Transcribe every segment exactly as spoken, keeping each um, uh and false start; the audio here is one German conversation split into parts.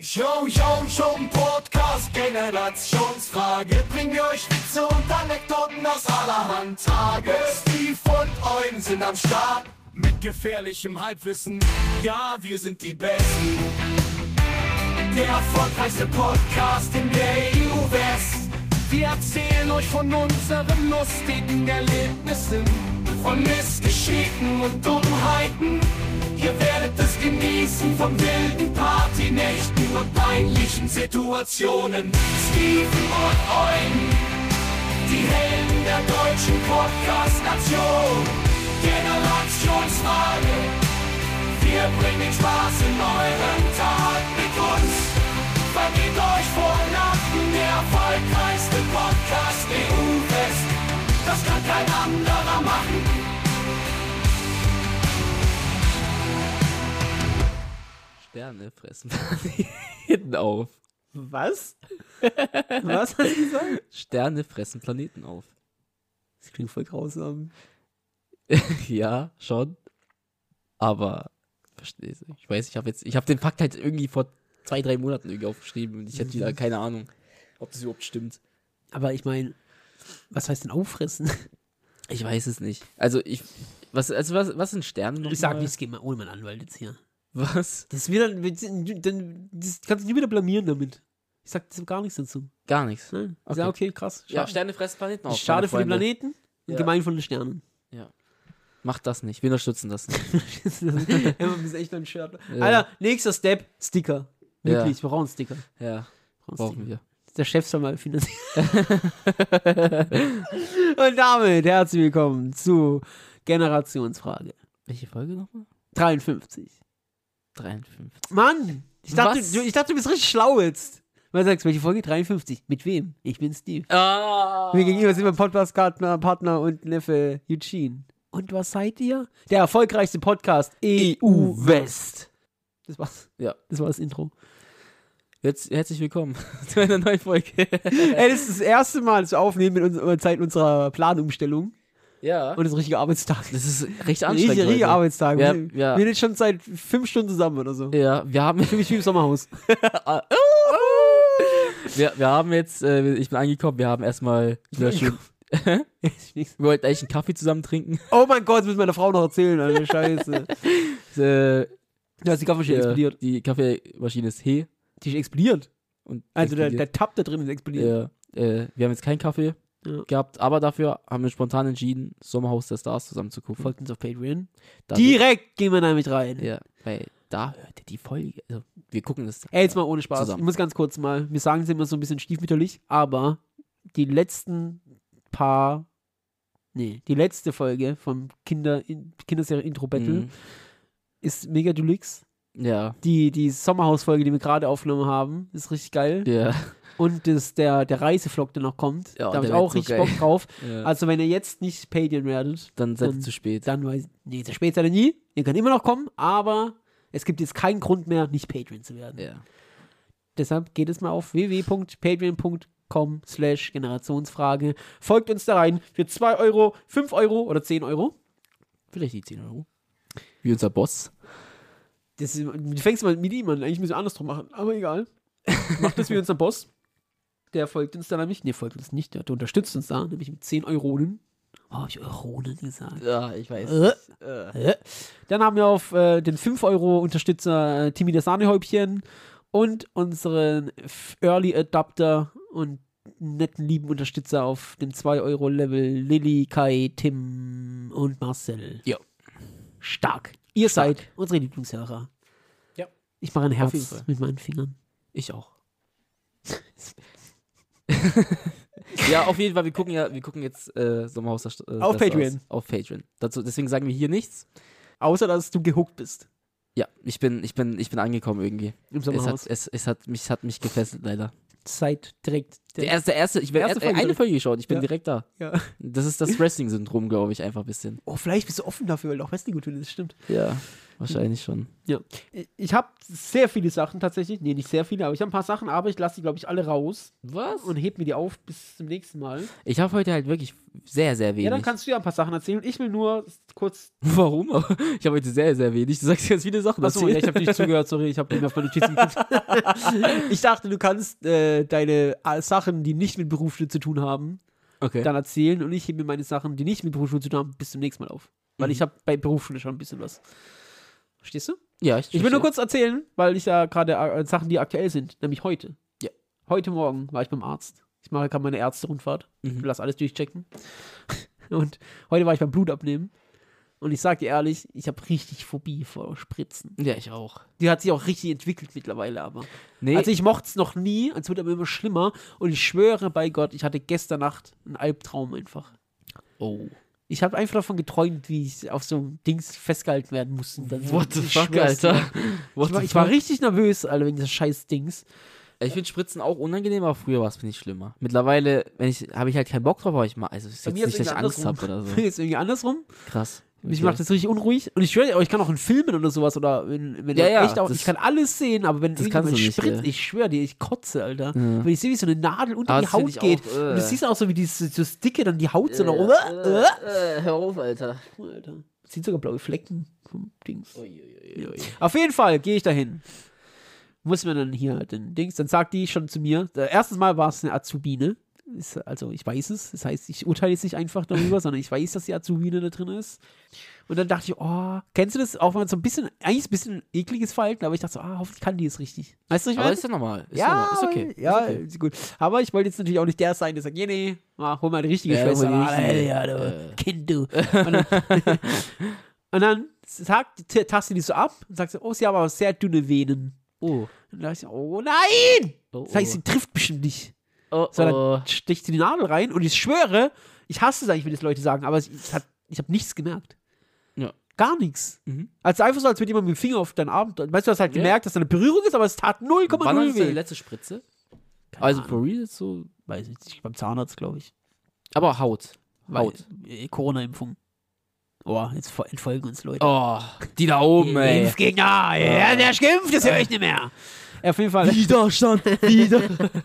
Yo, yo, schon Podcast, Generationsfrage. Bringen wir euch Witze und Anekdoten aus allerhand Tage. Steve und Eugen sind am Start mit gefährlichem Halbwissen. Ja, wir sind die Besten. Der erfolgreichste Podcast in der E U-West. Wir erzählen euch von unseren lustigen Erlebnissen, von Missgeschicken und Dummheiten. Ihr werdet es genießen von wilden Partynächten und peinlichen Situationen. Steven und Eugen, die Helden der deutschen Podcast-Nation. Generationsfrage, wir bringen Spaß in euren Tag mit uns. Vergeht euch vor Lachen, der erfolgreichste Podcast E U-West. Das kann kein anderer machen. Sterne fressen Planeten auf. Was? Was hast du gesagt? Sterne fressen Planeten auf. Das klingt voll grausam. Ja, schon. Aber, verstehe ich. Ich weiß, ich habe jetzt, ich habe den Fakt halt irgendwie vor zwei, drei Monaten irgendwie aufgeschrieben und ich hätte wieder keine Ahnung, ob das überhaupt stimmt. Aber ich meine, was heißt denn auffressen? Ich weiß es nicht. Also ich, was, also was, was sind Sterne noch Ich sag mal? nicht, es geht mal ohne meinen Anwalt jetzt hier. Was? Das ist wieder, dann, das kannst du nie wieder blamieren damit. Ich sag gar nichts dazu. Gar nichts. Nein. Ich Okay. sag, okay, krass. Schade, Ja, Sterne fressen Planeten auf. schade meine für die Freunde. Planeten und Ja. gemein von den Sternen. Ja. Macht das nicht. Wir unterstützen das nicht. Ja, man ist echt ein Shirt. Ja. Alter, nächster Step, Sticker. Wirklich, Ja. wir brauchen einen Sticker. Ja, Wir brauchen brauchen Sticker. wir. Der Chef soll mal finanzieren. Und damit herzlich willkommen zu Generationsfrage Welche Folge nochmal? dreiundfünfzig. dreiundfünfzig. Mann, ich dachte, Was? du, ich dachte, du bist richtig schlau jetzt. Weil du sagst, welche Folge? dreiundfünfzig. Mit wem? Ich bin Steve. Ah! Mir gegenüber sind wir Podcast-Partner Partner und Neffe Eugene. Und was seid ihr? Der erfolgreichste Podcast E U-West. Das war's. Ja. Das war das Intro. Jetzt, herzlich willkommen zu einer neuen Folge. Ey, das ist das erste Mal, dass wir aufnehmen in unserer Zeit unserer Planumstellung. Ja. Und das ist richtiger Arbeitstag. Das ist recht Richtiger anstrengend. richtige Leute. Arbeitstag. Ja, wir, sind, ja. wir sind jetzt schon seit fünf Stunden zusammen oder so. Ja, wir haben, Für mich wie im Sommerhaus. wir, wir haben jetzt, äh, ich bin angekommen, wir haben erstmal wieder schön, wir wollten eigentlich einen Kaffee zusammen trinken. Oh mein Gott, das muss meiner Frau noch erzählen, Alter. Scheiße. äh, Da ist die Kaffeemaschine ja, explodiert. Die Kaffeemaschine ist he. Die ist explodiert. Und Also der, der explodiert. Tab da drin ist explodiert. Ja, äh, wir haben jetzt keinen Kaffee Ja. gehabt, aber dafür haben wir spontan entschieden, Sommerhaus der Stars zusammen zu gucken. Folgt uns auf Patreon. Da Direkt gehen wir damit rein. Ja, weil da hört ihr die Folge. Also, wir gucken das. Ey, jetzt mal ohne Spaß. Zusammen. Ich muss ganz kurz mal, wir sagen es immer so ein bisschen stiefmütterlich, aber die letzten paar, nee, die letzte Folge vom Kinder, Kinderserie Intro Battle Mhm. ist mega deluxe. Ja, Die, die Sommerhausfolge, die wir gerade aufgenommen haben, ist richtig geil. ja. Und das, der, der Reisevlog, der noch kommt, Ja, da habe ich der auch wird so richtig geil. Bock drauf. ja. Also wenn ihr jetzt nicht Patreon werdet, Dann seid ihr dann- zu spät. dann weiß nee, zu spät seid ihr nie. Ihr könnt immer noch kommen, aber es gibt jetzt keinen Grund mehr, nicht Patreon zu werden. Ja. Deshalb geht es mal auf w w w punkt patreon punkt com slash Generationsfrage. Folgt uns da rein für zwei Euro, fünf Euro oder zehn Euro. Vielleicht die zehn Euro. Wie unser Boss. Das ist, du fängst mal mit ihm an. Eigentlich müssen wir andersrum machen, aber egal. Macht das wie unser Boss. Der folgt uns da nämlich. Ne, folgt uns nicht. Der, der unterstützt uns da, nämlich mit zehn Euronen. Oh, hab ich Euronen gesagt. Ja, ich weiß. Äh. Äh. Dann haben wir auf äh, den fünf Euro Unterstützer äh, Timmy das Sahnehäubchen und unseren F- Early Adapter und netten lieben Unterstützer auf dem zwei Euro Level Lilly, Kai, Tim und Marcel. Ja. Stark. Ihr Stark. seid unsere Lieblingshörer. Ja. Ich mache ein Auf jeden Herz Fall. mit meinen Fingern. Ich auch. Ja, auf jeden Fall, wir gucken ja, wir gucken jetzt äh, Sommerhaus der St- äh, Auf der Patreon. Stars. Auf Patreon. Dazu, deswegen sagen wir hier nichts. Außer, dass du gehuckt bist Ja, ich bin, ich bin, ich bin angekommen irgendwie. im Es Sommerhaus. hat, es, es hat mich, es hat mich gefesselt, leider. Seid direkt. Der erste, der erste, ich bin Erste erst, Folge eine direkt. Folge geschaut, ich bin Ja. direkt da. Ja. Das ist das Wrestling-Syndrom, glaube ich, einfach ein bisschen. Oh, vielleicht bist du offen dafür, weil du auch Wrestling gut findest. Das stimmt. Ja. wahrscheinlich schon. Ja. Ich habe sehr viele Sachen tatsächlich. Nee, nicht sehr viele, aber ich habe ein paar Sachen, aber ich lasse die, glaube ich, alle raus. Was? Und heb mir die auf bis zum nächsten Mal. Ich habe heute halt wirklich sehr, sehr wenig. Ja, dann kannst du ja ein paar Sachen erzählen. Ich will nur kurz. Warum? Ich habe heute sehr, sehr wenig. Du sagst ganz viele Sachen. Achso, ja, ich habe nicht zugehört, sorry, ich habe nicht mehr auf meine Notizen geguckt. Ich dachte, du kannst äh, deine äh, Sachen, die nicht mit Berufsschule zu tun haben, Okay. dann erzählen und ich hebe mir meine Sachen, die nicht mit Berufsschule zu tun haben, bis zum nächsten Mal auf. Weil Mhm. ich habe bei Berufsschule schon ein bisschen was. Verstehst du? Ja, ich, Ich will nur kurz erzählen, weil ich ja gerade äh, Sachen, die aktuell sind, nämlich heute. Ja. Heute Morgen war ich beim Arzt. Ich mache gerade meine Ärzte-Rundfahrt. Mhm. Ich lasse alles durchchecken. Und heute war ich beim Blut abnehmen. Und ich sag dir ehrlich, ich habe richtig Phobie vor Spritzen. Ja, ich auch. Die hat sich auch richtig entwickelt mittlerweile, aber. Nee, Also ich mochte es noch nie, es wird aber immer schlimmer. Und ich schwöre bei Gott, ich hatte gestern Nacht einen Albtraum einfach. oh. Ich habe einfach davon geträumt, wie ich auf so einem Dings festgehalten werden musste. Und dann so- What the ich fuck, schwör's dir. Alter? What Ich war, the ich war fuck? richtig nervös, Alter, wegen des scheiß Dings. Ich finde Spritzen auch unangenehm, aber früher war es nicht schlimmer. Mittlerweile, wenn ich, habe ich halt keinen Bock drauf, aber ich mal, also es ist Bei jetzt mir nicht, ist dass ich irgendwie Angst habe andersrum. oder so. Ist irgendwie andersrum. Krass. Mich Okay. macht das richtig unruhig. Und ich schwöre dir, ich kann auch in Filmen oder sowas oder wenn, wenn Ja, er ja, echt auch, das- ich kann alles sehen, aber wenn das kannst irgendjemand du nicht, spritzt, ja. ich schwöre dir, ich kotze, Alter. Ja. Wenn ich sehe, wie so eine Nadel unter Aber die das find Haut ich geht. auch, äh. Und du siehst auch so, wie dieses so das Dicke dann die Haut so nach Äh, oben. Äh, äh, hör auf, Alter. Alter. Sieht sogar blaue Flecken vom Dings. Uiuiui. Auf jeden Fall gehe ich dahin. Muss mir dann hier den Dings, dann sagt die schon zu mir, äh, erstes Mal war es eine Azubine. Ist, also ich weiß es, das heißt, ich urteile jetzt nicht einfach darüber, sondern ich weiß, dass die Azubine da drin ist. Und dann dachte ich, oh, kennst du das? Auch mal so ein bisschen, eigentlich ein bisschen ekliges Verhalten, aber ich dachte so, ah, hoffentlich kann die es richtig. Weißt du, was ich Aber meine? ist ja normal. Ist Ja, normal. Ist okay. ja, ist okay. ist gut. Aber ich wollte jetzt natürlich auch nicht der sein, der sagt, nee, nee, mal, hol mal die richtige Ja, Schwester. hol die Ah, richtige. ja, du Äh. Kind, du. Und dann, und dann sagt, t- tastet die so ab und sagt so, oh, sie haben aber sehr dünne Venen. Oh. Und da dachte ich, oh nein! Oh, Das heißt, oh. sie trifft bestimmt nicht. Oh, So, oh. dann sticht sie die Nadel rein und ich schwöre, ich hasse es eigentlich, wenn das Leute sagen, aber es, es hat, ich habe nichts gemerkt. Ja. Gar nichts. Mhm. Also einfach so, als würde jemand mit dem Finger auf deinen Arm. Weißt du, du hast halt Ja. gemerkt, dass da eine Berührung ist, aber es tat null Komma Wann null hast du deine weh. letzte Spritze? Keine Also Ahnung. for real ist so. Weiß ich nicht, beim Zahnarzt, glaube ich. Aber Haut. Haut. Weil, äh, Corona-Impfung. Oh, jetzt vo- entfolgen uns Leute. Oh, die da oben, ey. Impfgegner, ja, der ist geimpft, das höre ich nicht mehr. Auf jeden Fall. Widerstand, wieder.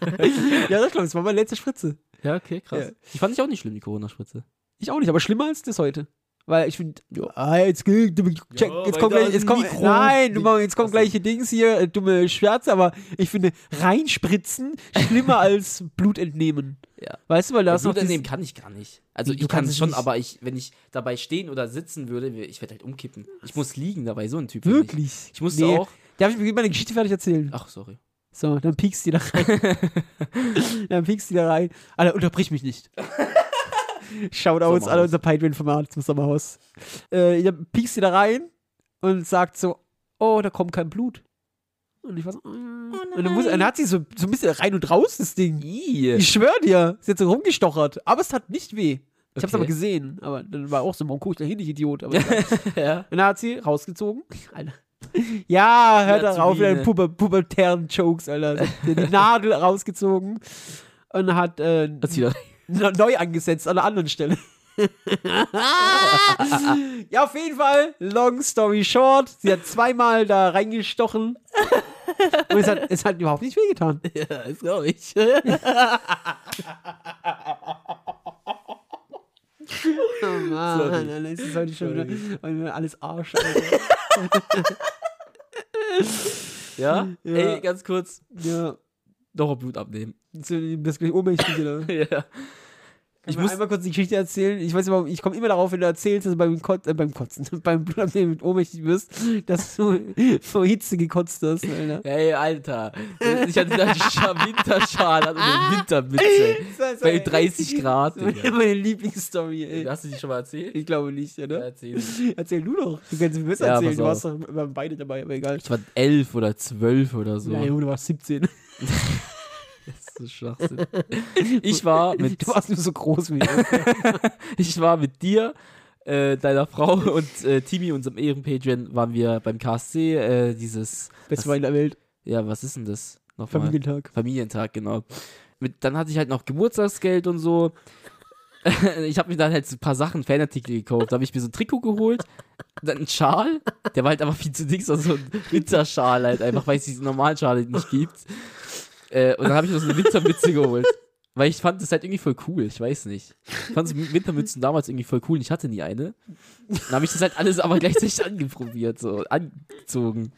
Ja, das glaube ich, das war meine letzte Spritze. Ja, okay, krass. Ja. Die fand ich auch nicht schlimm, die Corona-Spritze. Ich auch nicht, aber schlimmer als das heute. Weil ich finde, ah, jetzt, geht- du- check, Ja, jetzt weil kommt da gleich, ist jetzt ein kommt, Mikro. nein, du, jetzt kommt Achso. gleich hier Dings hier, äh, dumme Schwärze, aber ich finde reinspritzen schlimmer als Blut entnehmen. Ja. Weißt du, weil da Ja, ist noch Blut entnehmen dieses, kann ich gar nicht. Also Du ich kann kannst es es schon, nicht. aber ich, wenn ich dabei stehen oder sitzen würde, ich werde halt umkippen. Ich muss liegen dabei, so ein Typ. bin Ich, wirklich. ich musste Nee. auch. Darf ich mir meine Geschichte fertig erzählen? Ach, sorry. So, dann piekst die da rein. Dann piekst die da rein. Alter, unterbrich mich nicht. Shoutouts Sommerhaus. an unser Patreon-Format zum Sommerhaus. Äh, dann piekst die da rein und sagt so, oh, da kommt kein Blut. Und ich war so, mm. und dann, muss, dann hat sie so, so ein bisschen rein und raus, das Ding. Ih. Ich schwör dir, sie hat so rumgestochert. Aber es tat nicht weh. Ich hab's Okay. aber gesehen. Aber dann war auch so, warum guck ich da hin, ich Idiot. Aber egal. Ja. Und dann hat sie rausgezogen. Alter. Ja, hört Ja, darauf, Azubine. deine puber, pubertären Jokes, Alter. Die Nadel rausgezogen und hat äh, Hat sie da- n- neu angesetzt an einer anderen Stelle. Ja, auf jeden Fall, long story short, sie hat zweimal da reingestochen und es hat, es hat überhaupt nicht wehgetan. Ja, das glaube ich. Oh Mann, Sorry. Alter, es ist heute schon Sorry. wieder alles Arsch, Alter. Ja? Ja. Ey, ganz kurz. Ja, Noch mal Blut abnehmen. das ist gleich ohnmächtig wieder. Ja. Ich Ich muss muss- einmal kurz die Geschichte erzählen. Ich weiß nicht, ich komme immer darauf, wenn du erzählst, dass du beim, Kot äh, beim Kotzen, beim Blutabnehmen ohnmächtig wirst, dass du vor Hitze gekotzt hast, Alter. Ey, Alter. Ich hatte da einen Scha- Winterschal an und eine Wintermütze. Bei dreißig Grad, Das Digga. ist meine Lieblingsstory, ey. Hast du die schon mal erzählt? Ich glaube nicht, Ja, oder? erzähl. Erzähl du doch. Du kannst mir besser Ja, erzählen. pass Du warst auf. doch, wir waren beide dabei, aber egal. Ich war elf oder zwölf oder so. Ja, Junge, du warst siebzehn. Das ist so Schwachsinn. Ich war mit, Du warst nur so groß wie ich. ich war mit dir, äh, deiner Frau und äh, Timi, unserem Ehrenpatreon, waren wir beim K S C, äh, dieses, Beste Wein der Welt. ja, was ist denn das? Nochmal. Familientag. Familientag, genau. Mit, dann hatte ich halt noch Geburtstagsgeld und so. ich habe mir dann halt so ein paar Sachen, Fanartikel gekauft. Da habe ich mir so ein Trikot geholt, dann einen Schal, der war halt aber viel zu dick, so ein Winterschal halt einfach, weil es diesen normalen Schal halt nicht gibt. Äh, und dann habe ich mir so eine Wintermütze geholt. Weil ich fand das halt irgendwie voll cool, ich weiß nicht. Ich fand so Wintermützen damals irgendwie voll cool und ich hatte nie eine. Dann habe ich das halt alles aber gleichzeitig angeprobiert, so angezogen.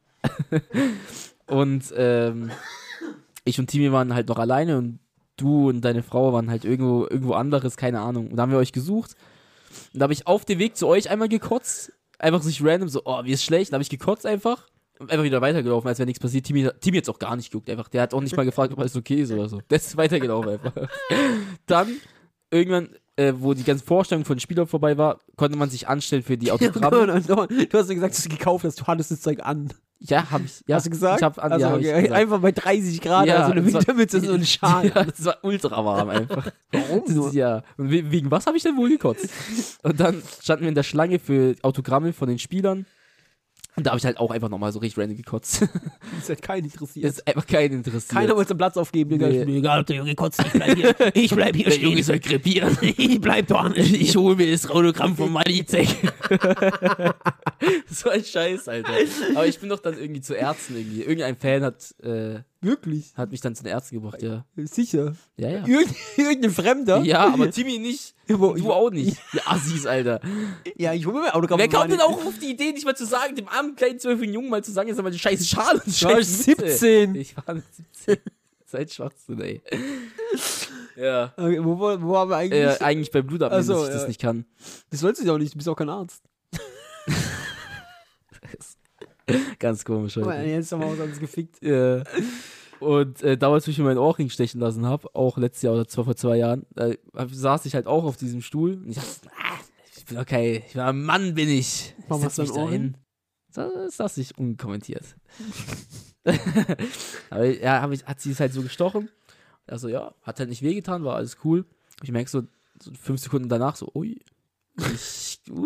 Und ähm, ich und Timi waren halt noch alleine und du und deine Frau waren halt irgendwo, irgendwo anderes, keine Ahnung. Und da haben wir euch gesucht. Und da habe ich auf dem Weg zu euch einmal gekotzt. Einfach sich random so, oh, mir ist schlecht. Da habe ich gekotzt einfach. Und einfach wieder weitergelaufen, als wäre nichts passiert. Timi, Timi hat es auch gar nicht geguckt, einfach. Der hat auch nicht mal gefragt, ob alles okay ist oder so. Der ist weitergelaufen einfach. Dann, irgendwann, äh, wo die ganze Vorstellung von den Spielern vorbei war, konnte man sich anstellen für die Autogramme. Du hast ja gesagt, dass du es gekauft hast, du hattest das Zeug an. Ja, hab ich. Ja, hast du gesagt? Ich hab an, also, ja, hab okay. ich gesagt. Einfach bei dreißig Grad, Ja, also eine das war- Wintermütze und so ein Schal. Ja, das war ultra warm einfach. Warum Das nur? ist, ja. Und we- wegen was habe ich denn wohl gekotzt? Und dann standen wir in der Schlange für Autogramme von den Spielern. Und da habe ich halt auch einfach nochmal so richtig random gekotzt. Das hat keinen interessiert. Das ist einfach keinen interessiert. Keiner wollte den Platz aufgeben. Digga. Nee. Ist mir egal, ob der Junge kotzt, ich bleib hier, ich bleib hier Der stehen. Junge soll krepieren. Ich bleib dort. Ich hole mir das Autogramm von Malizek. So ein Scheiß, Alter. Aber ich bin doch dann irgendwie zu Ärzten irgendwie. Irgendein Fan hat, äh, Wirklich? hat mich dann zu den Ärzten gebracht, ja. Sicher. Ja, ja. Irgend, irgendein Fremder? Ja, aber Timmy nicht. Wo- Du auch nicht. Ja, Assis, Alter. Ja, ich hole mir mein Autogramm. Wer von kommt denn Mani- auch auf die Idee, nicht mal zu sagen, dem armen kleinen zwölfjährigen Jungen mal zu sagen, jetzt aber die scheiß Schale und Du warst scheiß Mütze. siebzehn. Ich war mit siebzehn. Seid Schwachsinn, ey. Ja. Okay, wo, wo, wo haben wir eigentlich? Äh, eigentlich bei Blutabnehmen, Ach so, dass ich ja. das nicht kann. Das sollst du ja auch nicht, du bist auch kein Arzt. Ganz komisch, Guck mal, Alter. jetzt haben wir uns alles gefickt. Ja. Und äh, damals, wo ich mir meinen Ohrring stechen lassen habe, auch letztes Jahr oder zwar vor zwei Jahren, äh, hab, saß ich halt auch auf diesem Stuhl und ich dachte, ah, ich bin okay, ich war ein Mann, bin ich. Ich Warum setz hast du mich ein da Ohrring? hin. Das saß ich unkommentiert. Aber ja, hab ich, hat sie es halt so gestochen. Also ja, hat halt nicht wehgetan, war alles cool. Ich merke so, so fünf Sekunden danach so, ui. Ich, uh,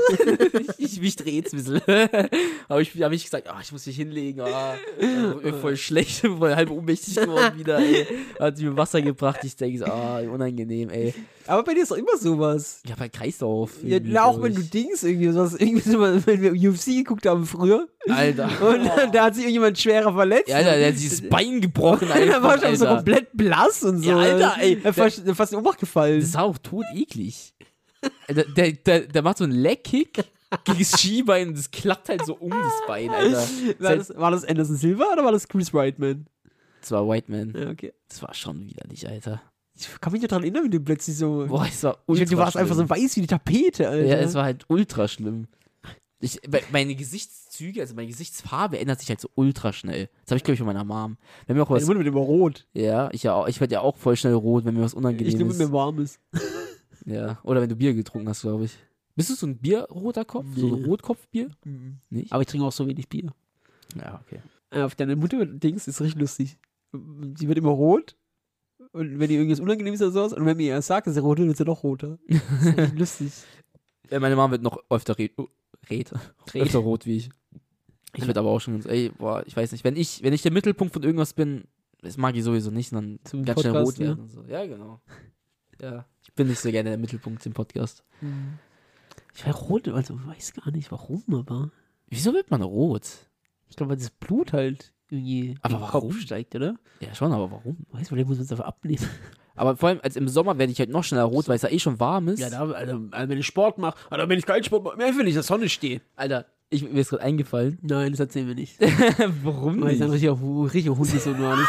ich, mich dreht's ein bisschen. Aber ich habe ich gesagt, ah, ich muss mich hinlegen. Ah, ah, voll schlecht, voll halb ohnmächtig geworden wieder, ey. Hat sie mir Wasser gebracht. Ich denke so, ah, unangenehm, ey. Aber bei dir ist doch immer sowas. Ich hab halt Kreislauf. Ja, irgendwie, auch glaub wenn du ich. Dings irgendwie sowas, irgendwie so, wenn wir U F C geguckt haben früher Alter. und da hat sich irgendjemand schwerer verletzt. Ja, Alter, der hat sich das Bein gebrochen, Alter. Er war schon so Alter. komplett blass und so. Ja, Alter, ey. Er war fast, fast in Ohnmacht gefallen. Das war auch tot eklig. Der, der, der, der macht so einen Leg-Kick gegen das Schienbein und das klappt halt so um das Bein, Alter. War das, war das Anderson Silva oder war das Chris Whiteman? Das war White Man. Ja, okay. Das war schon widerlich, Alter. Ich kann mich nicht daran erinnern, wie du plötzlich so. Boah, es war ich ultra find, du warst schlimm. einfach so weiß wie die Tapete, Alter. Ja, es war halt ultra schlimm. Ich, me- meine Gesichtszüge, also meine Gesichtsfarbe ändert sich halt so ultra schnell. Das habe ich, glaube ich, von meiner Mom. Wenn mir auch Meine was. Mutter wird immer rot. Ja, ich ja auch. Ich werde ja auch voll schnell rot, wenn mir was Ich unangenehm nur, wenn ist. mir warm ist. Ja. Oder wenn du Bier getrunken hast, glaube ich. Bist du so ein bierroter Kopf? So ein Nee. Rotkopfbier? Nicht? Aber ich trinke auch so wenig Bier. Ja, okay. Äh, Auf deine Mutter-Dings ist richtig lustig. Sie wird immer rot. Und wenn ihr irgendwas unangenehm ist oder sowas, und wenn mir ihr sagt, dass sie rot wird, wird sie noch roter. Das ist echt lustig. Ja, meine Mom wird noch öfter red, oh, red, Red. öfter rot wie ich. Ich werde aber auch schon, ey, boah, ich weiß nicht, wenn ich, wenn ich der Mittelpunkt von irgendwas bin, das mag ich sowieso nicht, dann Zum ganz schnell Podcast, rot werden und so. Ja, genau. Ja, ich bin nicht so gerne der Mittelpunkt im Podcast. Ich war rot, also ich weiß gar nicht warum, aber. Wieso wird man rot? Ich glaube, weil das Blut halt irgendwie Aber in den warum? Kopf steigt, oder? Ja, schon, aber warum? Weiß man, der muss uns einfach abnehmen. Aber vor allem, als im Sommer werde ich halt noch schneller rot, weil es ja eh schon warm ist. Ja, da, also, also wenn ich Sport mache, oder wenn ich keinen Sport mache, einfach wenn ich in der Sonne stehe. Alter, ich, mir ist gerade eingefallen. Nein, das erzählen wir nicht. Warum Weil ich dann nicht? richtig auf richtig auf Hunde so nur alles.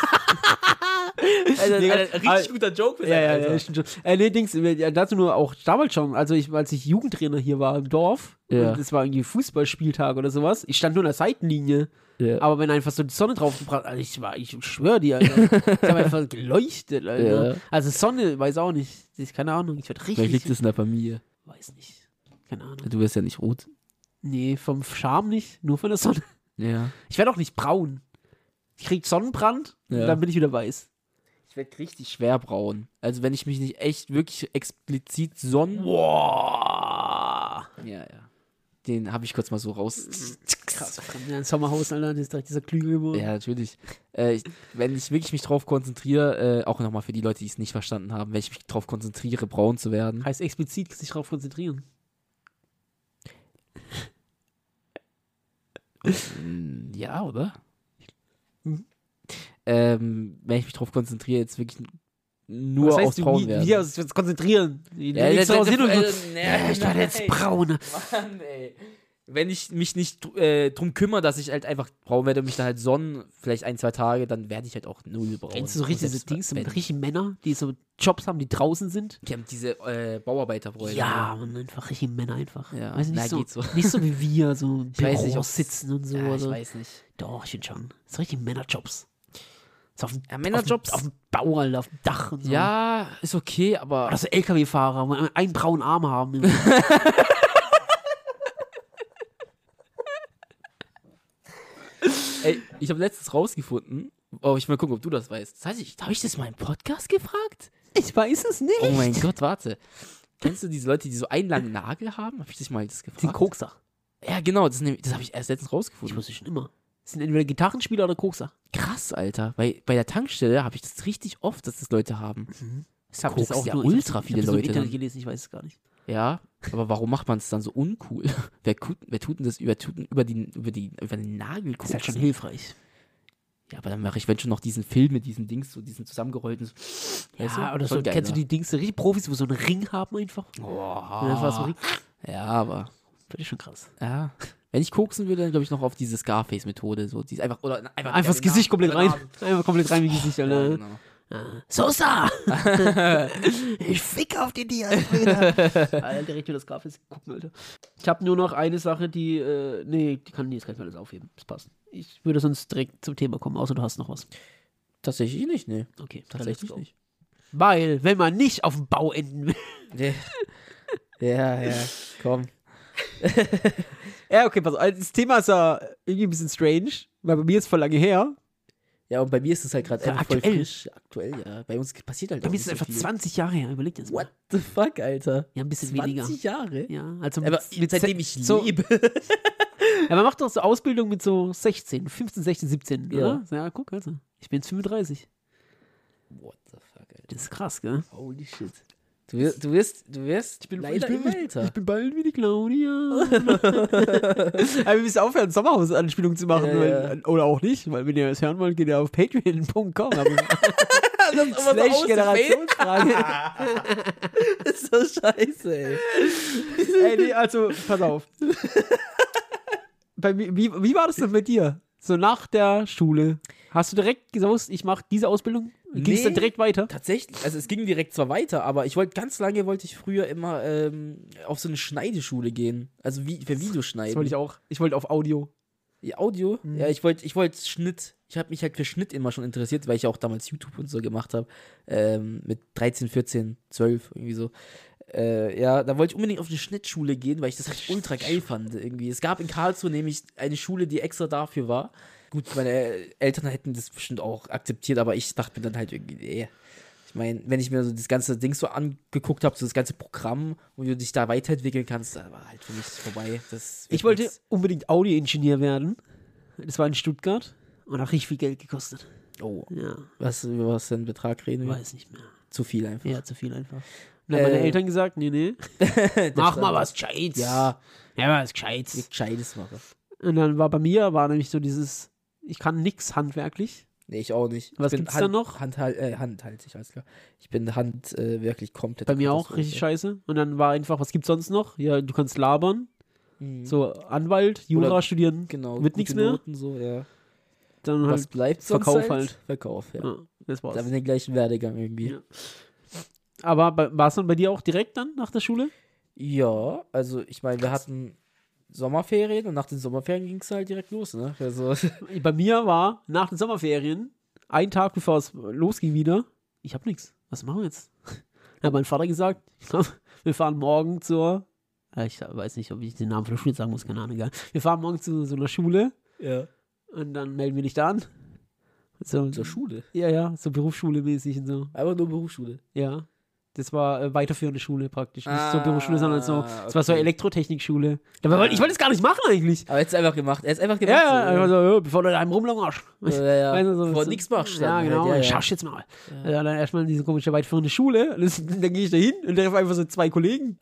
Alter, Nee, Alter, richtig Alter. guter Joke. Ja, ja, ja, stimmt schon. Äh, nee, Dings, ja, dazu nur auch damals schon, also ich, als ich Jugendtrainer hier war im Dorf, Ja. und es war irgendwie Fußballspieltag oder sowas, ich stand nur in der Seitenlinie, Ja. aber wenn einfach so die Sonne drauf gebrannt, also ich war, ich schwör dir, Alter, ich habe einfach geleuchtet, Alter. Ja. Also Sonne, weiß auch nicht, ich, keine Ahnung, ich werd Vielleicht richtig, liegt es in der Familie. weiß nicht, keine Ahnung. Du wirst ja nicht rot. Nee, vom Charme nicht, nur von der Sonne. Ja. Ich werde auch nicht braun. Ich krieg Sonnenbrand Ja. und dann bin ich wieder weiß. Ich werde richtig schwer braun. Also wenn ich mich nicht echt wirklich explizit sonnen. Boah. Ja, ja. Den habe ich kurz mal so raus. Krass, ja, ein Sommerhaus, Alter, das ist direkt dieser Klügel. Ja, natürlich. Äh, ich, wenn ich wirklich mich drauf konzentriere, äh, auch nochmal für die Leute, die es nicht verstanden haben, wenn ich mich drauf konzentriere, braun zu werden. Heißt explizit sich drauf konzentrieren. Ja, oder? Mhm. Ähm, wenn ich mich drauf konzentriere, jetzt wirklich nur Was heißt aufs du, Braun wie, werden. wie aus jetzt konzentrieren? Die Ja, legst das- raus hin und so, das- äh, äh, ich werde jetzt nein. braun. Mann, ey. Wenn ich mich nicht äh, drum kümmere, dass ich halt einfach braun werde und mich dann halt sonnen, vielleicht ein, zwei Tage, dann werde ich halt auch null braun. Kennst du so richtig Und diese selbst Dings wenn- mit richtigen Männern, die so Jobs haben, die draußen sind? Die haben diese äh, Bauarbeiterbräuche. Ja, man, einfach richtige Männer einfach. Ja, Weiß nicht, na, so, geht so. nicht so wie wir, so im Ich weiß nicht, Büro ob's- sitzen und so. Ja, ich oder. weiß nicht. Doch, ich finde schon. Das sind richtige Männerjobs. So auf dem, Ja, Männerjobs. Auf dem, auf dem Bau, Alter, auf dem Dach und so. Ja, ist okay, aber. Oder so L K W-Fahrer, wo einen braunen Arm haben. Ey, ich habe letztens rausgefunden, oh, ich mal gucken, ob du das weißt. Das heißt, ich, habe ich das mal im Podcast gefragt? Ich weiß es nicht. Oh mein Gott, warte. Kennst du diese Leute, die so einen langen Nagel haben? Habe ich dich mal das Das sind gefragt? Kokser. Ja, genau, das, nehm- das habe ich erst letztens Ich rausgefunden. wusste schon immer. Das sind entweder Gitarrenspieler oder Kokser. Krass, Alter. Bei, bei der Tankstelle habe ich das richtig oft, dass das Leute haben. Ich habe Kokst das auch ja nur, ultra ich viele hab das nur im Leute Internet dann. gelesen, ich weiß es gar nicht. Ja, aber warum macht man es dann so uncool? wer, tut, wer tut denn das über, tut denn über, die, über, die, über den Nagel Das ist halt schon koksen? hilfreich. Ja, aber dann mache ich, wenn schon noch diesen Film mit diesen Dings, so diesen zusammengerollten. So, weißt Ja, du? oder so, Voll geil, kennst du ne? die Dings, so richtig Profis, wo so einen Ring haben einfach? Boah. Und einfach so Ring. Ja, aber. Das ist schon krass. Ja. Wenn ich koksen würde, dann glaube ich noch auf diese Scarface-Methode. So, die ist einfach, oder einfach, Einfach das den Gesicht Namen- komplett rein. Nase. Einfach komplett rein wie Gesicht, Ja, Alter. genau. Sosa! ich fick auf die Dias, Alter. Alter, direkt wieder das Grafis gucken, Alter. Ich habe nur noch eine Sache, die, äh, nee, die kann, nee, das kann ich alles aufheben. Das passt. Ich würde sonst direkt zum Thema kommen, außer du hast noch was. Tatsächlich nicht, nee. Okay, Tatsächlich let's go. nicht. Weil, wenn man nicht auf dem Bau enden will. Ja, ja, komm. Ja, okay, pass auf. Das Thema ist ja irgendwie ein bisschen strange, weil bei mir ist voll lange her. Ja, und bei mir ist es halt gerade Ja, einfach voll aktuell. frisch. Aktuell, ja. Bei uns passiert halt Bei auch mir nicht ist es so einfach viel. zwanzig Jahre her. Überleg dir das mal. What the fuck, Alter? Ja, ein bisschen weniger. zwanzig Jahre? Ja, also Aber mit seitdem se- ich so, lebe. Ja, man macht doch so Ausbildung mit so sechzehn, fünfzehn, sechzehn, siebzehn, Ja. oder? Ja, guck, also. Ich bin jetzt fünfunddreißig. What the fuck, Alter? Das ist krass, gell? Holy shit. Du wirst, du wirst, du wirst leider immer älter. Ich bin bald wie die Claudia. Aber wir müssen aufhören, Sommerhaus-Anspielungen zu machen. Ja, weil, Oder auch nicht, weil wenn ihr das hören wollt, geht ihr auf patreon punkt com. Das Slash Generationsfrage. Das ist so scheiße, ey. Ey, nee, also, pass auf. Bei, mir- wie, wie war das denn bei dir? So nach der Schule. Hast du direkt gewusst, ich mache diese Ausbildung? Ging es Nee. dann direkt weiter? Tatsächlich, also es ging direkt zwar weiter, aber ich wollte ganz lange, wollte ich früher immer ähm, auf so eine Schneideschule gehen. Also wie für Videoschneiden. Das wollte ich auch. Ich wollte auf Audio. Ja, Audio? Mhm. Ja, ich wollte ich wollte Schnitt. Ich habe mich halt für Schnitt immer schon interessiert, weil ich ja auch damals YouTube und so gemacht habe. Ähm, mit dreizehn, vierzehn, zwölf, irgendwie so. Äh, ja, da wollte ich unbedingt auf eine Schnittschule gehen, weil ich das halt ultra geil fand irgendwie. Es gab in Karlsruhe nämlich eine Schule, die extra dafür war. Gut, meine Eltern hätten das bestimmt auch akzeptiert, aber ich dachte mir dann halt irgendwie, nee. Ich meine, wenn ich mir so das ganze Ding so angeguckt habe, so das ganze Programm, wo du dich da weiterentwickeln kannst, da war halt für mich vorbei. Das wird Ich wollte nix. unbedingt Audioingenieur werden. Das war in Stuttgart und hat richtig viel Geld gekostet. Oh, Ja, was, über was für einen Betrag reden wir? weiß nicht mehr. Zu viel einfach. Ja, zu viel einfach. Und dann haben meine Äh, Eltern gesagt, nee, nee, mach mal was Gescheites. Ja, Ja, was Gescheites. ich Gescheites mache. Und dann war bei mir, war nämlich so dieses, ich kann nix handwerklich. Nee, ich auch nicht. Was ich bin gibt's da noch? Handhal äh, handhaltig, alles klar. Ich bin Hand äh, wirklich komplett. Bei mir auch Katastrophe. richtig scheiße. Und dann war einfach, was gibt's sonst noch? Ja, du kannst labern. Mhm. So Anwalt, Jura Oder- studieren. Genau. Wird gute nichts mehr. Noten, so, ja. Dann Was halt, bleibt sonst Verkauf halt? halt. Verkauf, ja. ja, das Da war's. haben wir den gleichen Werdegang irgendwie. Ja. Aber war es dann bei dir auch direkt dann nach der Schule? Ja, also ich meine, wir hatten Sommerferien und nach den Sommerferien ging es halt direkt los, ne? Also, Bei mir war nach den Sommerferien, ein Tag bevor es losging wieder, ich hab nichts. Was machen wir jetzt? Hat mein Vater gesagt, komm, wir fahren morgen zur, äh, ich weiß nicht, ob ich den Namen von der Schule sagen muss, keine Ahnung, egal. Wir fahren morgen zu so einer Schule ja. und dann melden wir dich da an. So, Zur Schule. Ja, ja, so Berufsschule mäßig und so. Einfach nur Berufsschule. Ja. Das war äh, weiterführende Schule praktisch. Nicht so Ah, Berufsschule, sondern so, das war so okay. Elektrotechnikschule. Dabei wollte, ich wollte das gar nicht machen eigentlich. Aber jetzt einfach gemacht. Er ist einfach gemacht. Ja, ja, so, einfach so, ja, bevor du da einem rumlangerst. ja, ja. Weißt du, so- Bevor du so- nichts machst. Ja, dann genau. Halt. Ja, ja. Schaust jetzt mal. Ja. dann erstmal in diese komische weiterführende Schule. Und das, dann gehe ich da hin und treffe einfach so zwei Kollegen.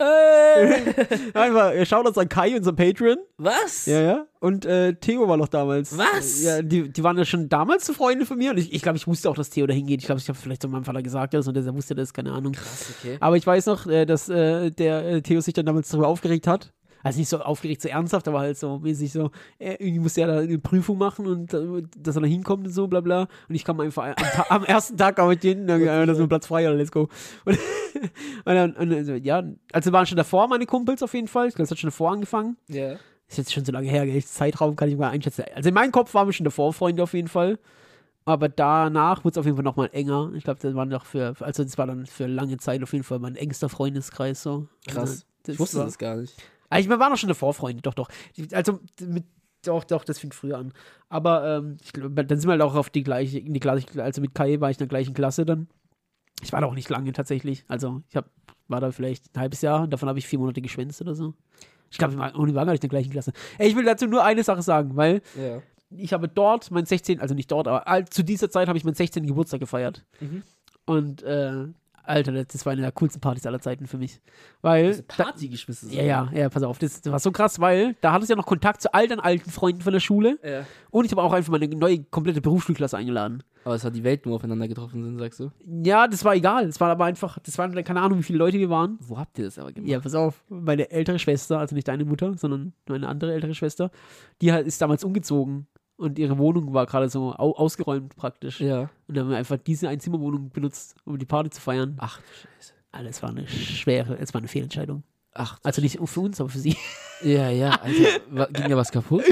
Äh, Einfach, er schaut uns an Kai, unser Patreon. was? Ja, ja. Und äh, Theo war noch damals. Was? Ja, die, die waren ja schon damals so Freunde von mir. Und ich, ich glaube, ich wusste auch, dass Theo da hingeht. Ich glaube, ich habe vielleicht zu meinem Vater gesagt, das und der wusste das, keine Ahnung. Krass, okay. Aber ich weiß noch, äh, dass äh, der äh, Theo sich dann damals darüber aufgeregt hat. Also nicht so aufgeregt, so ernsthaft, aber halt so mäßig so, äh, irgendwie musste er da eine Prüfung machen und äh, dass er da hinkommt und so, bla bla. Und ich kam einfach am, Ta- am ersten Tag kam ich hin, dann äh, das ist ein Platz frei, oder let's go. Und, und dann, und, also, ja, also waren schon davor meine Kumpels auf jeden Fall. Ich glaube, es hat schon davor angefangen. Ja. Ist jetzt schon so lange her, gell? Zeitraum kann ich mal einschätzen. Also in meinem Kopf waren wir schon davor Freunde auf jeden Fall. Aber danach wurde es auf jeden Fall nochmal enger. Ich glaube, das war noch für, also das war dann für lange Zeit auf jeden Fall mein engster Freundeskreis so. Krass. Also, das Ich wusste war, das gar nicht. Also, wir waren auch schon davor Freunde, doch, doch. Also mit, doch, doch, das fing früher an. Aber ähm, ich glaub, dann sind wir halt auch auf die gleiche, in die gleiche, also mit Kai war ich in der gleichen Klasse dann. Ich war da auch nicht lange tatsächlich. Also ich hab, war da vielleicht ein halbes Jahr und davon habe ich vier Monate geschwänzt oder so. Ich glaube, wir waren wir waren gar nicht in der gleichen Klasse. Ey, ich will dazu nur eine Sache sagen, weil Ja. ich habe dort mein sechzehnten, also nicht dort, aber all- zu dieser Zeit habe ich meinen sechzehnten Geburtstag gefeiert. Mhm. Und, äh, Alter, das- das war eine der coolsten Partys aller Zeiten für mich. Weil. Da, Party geschmissen. ja, ja, ja, pass auf, das, das war so krass, weil da hattest du ja noch Kontakt zu all deinen alten Freunden von der Schule. ja. Und ich habe auch einfach meine neue komplette Berufsschulklasse eingeladen. Aber es hat die Welt nur aufeinander getroffen sind, sagst du? Ja, das war egal. Es war aber einfach, das waren keine Ahnung, wie viele Leute wir waren. Wo habt ihr das aber gemacht? Ja, pass auf, meine ältere Schwester, also nicht deine Mutter, sondern meine andere ältere Schwester, die halt ist damals umgezogen und ihre Wohnung war gerade so au ausgeräumt praktisch. Ja. Und dann haben wir einfach diese Einzimmerwohnung benutzt, um die Party zu feiern. Ach du Scheiße. Alter, es war eine schwere, es war eine Fehlentscheidung. Ach. Also nicht für uns, aber für sie. Ja, ja. Alter, wa- ging da was kaputt?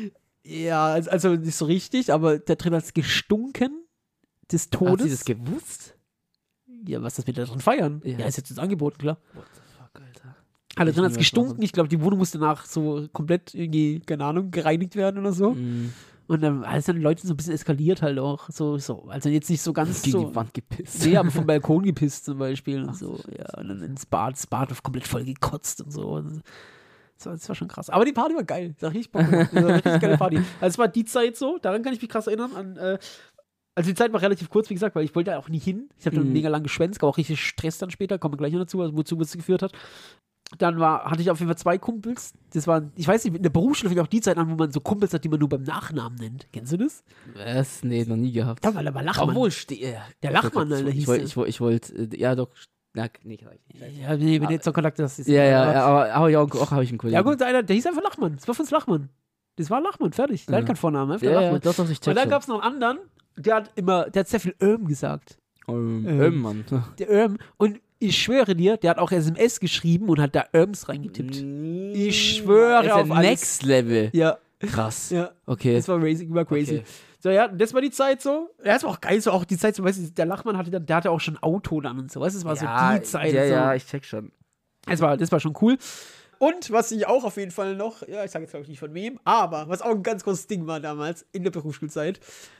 Ja, also, also nicht so richtig, aber da drin hat es gestunken des Hat Todes. sie das gewusst? Ja, was das mit da drin feiern? Ja. Ja, ist jetzt das Angeboten, klar. What the fuck, Alter. Alle Ich drin hat es nie was gestunken. machen. Ich glaube, die Wohnung musste nach so komplett irgendwie, keine Ahnung, gereinigt werden oder so. Mhm. Und dann alles dann die Leute so ein bisschen eskaliert halt auch. So, so. Also jetzt nicht so ganz Gegen so. die Wand gepisst. Nee, aber vom Balkon gepisst zum Beispiel und Ach, so. Scheiße. Ja, und dann ins Bad, das Bad war komplett voll gekotzt und so. Und das, war, das war schon krass. Aber die Party war geil. Sag ich, Bock gemacht. Das war eine richtig geile Party. Also es war die Zeit so, daran kann ich mich krass erinnern. An, äh, also die Zeit war relativ kurz, wie gesagt, weil ich wollte da auch nie hin. Ich habe dann Mhm. mega lang geschwänzt, gab auch richtig Stress dann später, kommen wir gleich noch dazu, also wozu es geführt hat. Dann war, hatte ich auf jeden Fall zwei Kumpels. Das waren, ich weiß nicht, in der Berufsschule fing auch die Zeit an, wo man so Kumpels hat, die man nur beim Nachnamen nennt. Kennst du das? Was? Nee, noch nie gehabt. Ja, weil da war Lachmann. Obwohl, stehe. Der Lachmann, Alter, Ich hieß wollte, der. ich wollte, ich wollte, äh, ja doch. Na, nee, sag ich nicht. Ja, nee, wenn du jetzt so Kontakt hast. ist- Ja, ja, aber- ja, aber, aber ja, auch, auch habe ich einen Kollegen. Ja, gut, einer, der hieß einfach Lachmann. Das war von uns Lachmann. Das war Lachmann, fertig. Der Ja. hat keinen Vornamen, einfach Ja, ja, Lachmann. doch, doch, ich check Und dann schon. gab es noch einen anderen, der hat immer, der hat sehr viel Öm gesagt. Ähm, Ähm. ähm, Mann. Der Öm. Und ich schwöre dir, der hat auch S M S geschrieben und hat da Öms reingetippt. Ich schwöre ist auf ja alles. Next Level. Ja, Krass. ja. Okay. Das war crazy, war crazy. Okay. So, ja, das war die Zeit so. Ja, das war auch geil, so auch die Zeit, so, weißt du, der Lachmann hatte dann, der hatte auch schon ein Auto dann und so, weißt du, das war so die Zeit. Ja, so. ja, ich check schon. Das war, das war schon cool. Und was ich auch auf jeden Fall noch, ja, ich sage jetzt glaube ich nicht von wem, aber was auch ein ganz großes Ding war damals in der Berufsschulzeit,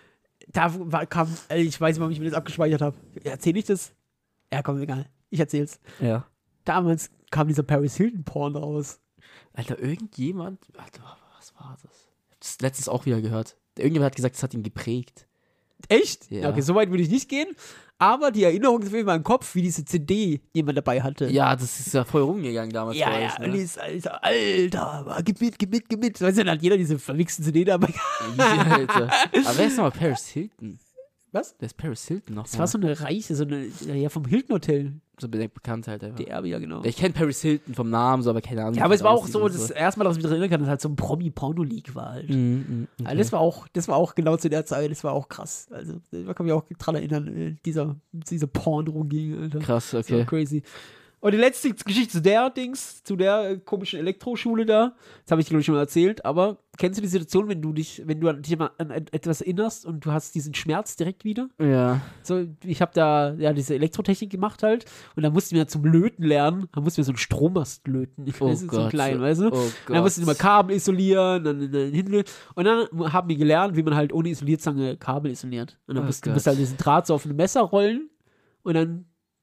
da war, kam, also ich weiß nicht, warum ich mir das abgespeichert habe. Erzähle ich das? Ja, komm, egal. Ich erzähl's. Ja. Damals kam dieser Paris Hilton Porn raus. Alter, irgendjemand. Alter, was war das? Ich hab das letztens auch wieder gehört. Irgendjemand hat gesagt, das hat ihn geprägt. Echt? Ja. Okay, so weit würde ich nicht gehen. Aber die Erinnerung ist auf jeden Fall im Kopf, wie diese C D jemand dabei hatte. Ja, das ist ja voll rumgegangen damals. Ja, bei ja, euch, und ne? dieses, Alter, Alter, gib mit, gib mit, gib mit. Weißt du, dann hat jeder diese verwichsten C D dabei. Ja, Alter. Aber wer ist nochmal Paris Hilton? Was? Wer ist Paris Hilton noch? Das war so eine Reiche, so eine, ja, vom Hilton Hotel. so be- bekannt halt einfach. Der Erbe, ja, genau. Ich kenne Paris Hilton vom Namen, so, aber keine Ahnung. Ja, wie aber es das war auch aussieht so, und das erste Mal, dass ich mich daran erinnern kann, dass halt so ein Promi-Porno-League war halt. Mhm, mhm, okay. Also das war auch, das war auch genau zu der Zeit, das war auch krass. Also, da kann mich auch dran erinnern, äh, dieser, dieser Porn rumging, Alter. Krass, Das war okay. crazy. Und die letzte Geschichte zu der Dings, zu der äh, komischen Elektroschule da, das habe ich glaube ich schon mal erzählt, aber kennst du die Situation, wenn du dich, wenn du an dich mal an etwas erinnerst und du hast diesen Schmerz direkt wieder? Ja. So, ich habe da ja diese Elektrotechnik gemacht halt und dann mussten wir zum Löten lernen, dann mussten wir so einen Strommast löten. Ich Oh weiß, so Gott. klein, weißt du? Oh Und Gott. dann mussten wir immer Kabel isolieren, dann, dann hin und dann haben wir gelernt, wie man halt ohne Isolierzange Kabel isoliert. Und dann Oh musst, du Gott. musst halt diesen Draht so auf ein Messer rollen und dann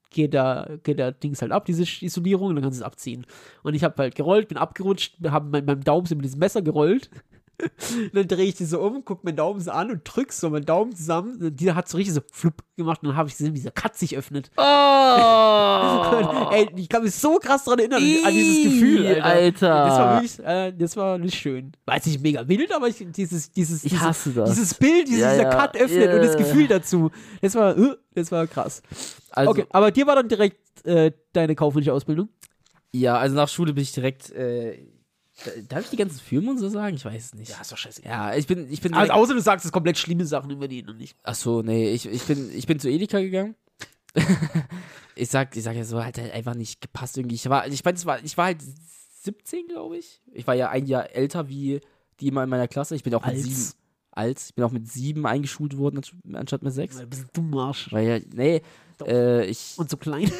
geht der, geht der Dings halt ab, diese Isolierung, und dann kannst du es abziehen. Und ich habe halt gerollt, bin abgerutscht, habe mit meinem Daumen so mit diesem Messer gerollt. Dann drehe ich die so um, guck meinen Daumen so an und drück so meinen Daumen zusammen. Und die hat so richtig so flupp gemacht und dann habe ich gesehen, wie dieser Cut sich öffnet. Oh! Und, ey, ich kann mich so krass daran erinnern, Ih, an dieses Gefühl, Alter. Alter. Das war wirklich, äh, das war nicht schön. War jetzt nicht mega wild, aber ich, dieses, dieses, Ich diese, hasse das. dieses Bild, dieses, Ja, dieser ja. Cut öffnet Yeah. und das Gefühl dazu. Das war, uh, das war krass. Also, Okay, aber dir war dann direkt äh, deine kaufmännische Ausbildung? ja, also nach Schule bin ich direkt, äh, darf ich die ganzen Firmen und so sagen? Ich weiß es nicht. ist doch scheiße. Ja, ich bin, ich bin Also, direkt, außer du sagst es komplett schlimme Sachen über die und nicht. ach so, nee, ich, ich bin, ich bin zu Edeka gegangen. ich sag, ich sag ja so, hat halt einfach nicht gepasst irgendwie. Ich war, ich meine, es war, ich war halt siebzehn, glaube ich. Ich war ja ein Jahr älter wie die immer in meiner Klasse. Ich bin auch mit Als? sieben, als, ich bin auch mit sieben eingeschult worden, anst- anstatt mit sechs. Ein bisschen dumm Arsch. Weil ja, nee, Doch. äh, ich, Und so klein.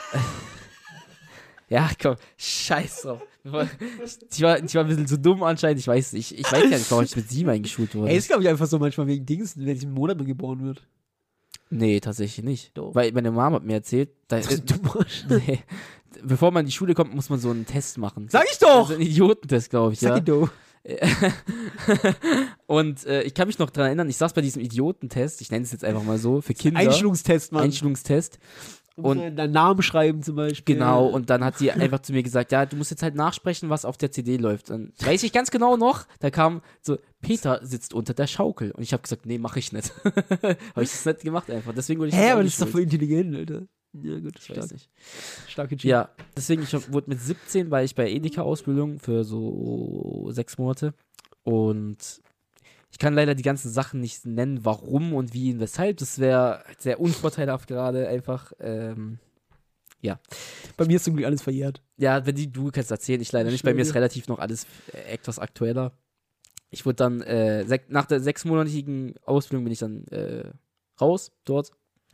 ja, komm, scheiß drauf. Ich war, ich war, ich war ein bisschen zu dumm anscheinend, ich weiß nicht, ich weiß gar nicht, warum ich mit sieben eingeschult wurde. Ey, ist glaube ich einfach so manchmal wegen Dings, wenn ich im Monat mal geboren wird. Nee, tatsächlich nicht. Doch. Weil meine Mama hat mir erzählt, da, Das ist dumm Arsch. nee, bevor man in die Schule kommt, muss man so einen Test machen. Sag ich doch! Also einen Idiotentest, glaube ich, Sag ja. ich doch. Und äh, ich kann mich noch daran erinnern, ich saß bei diesem Idiotentest, ich nenne es jetzt einfach mal so, für Kinder. Einstellungstest, Mann. Einstellungstest. Und Und deinen Namen schreiben zum Beispiel. genau, und dann hat sie einfach zu mir gesagt, ja, du musst jetzt halt nachsprechen, was auf der C D läuft. Und weiß ich ganz genau noch, da kam so, Peter sitzt unter der Schaukel. Und ich habe gesagt, nee, mach ich nicht. Habe ich das nicht gemacht einfach. Deswegen wurde ich Hä, nicht aber das ist doch eingeschult. voll intelligent, Alter. Ja, gut, Ich weiß stark. nicht. Starke Typ. Ja, deswegen, ich hab- wurde mit siebzehn, war ich bei Edeka-Ausbildung für so sechs Monate. Und ich kann leider die ganzen Sachen nicht nennen, warum und wie und weshalb. Das wäre sehr unvorteilhaft gerade einfach. Ähm, Bei mir ist zum Glück alles verjährt. ja, wenn die, du kannst erzählen, ich leider Ich nicht. Bei mir ist schwöre. relativ noch alles äh, etwas aktueller. Ich wurde dann, äh, sech, nach der sechsmonatigen Ausbildung bin ich dann äh, raus dort.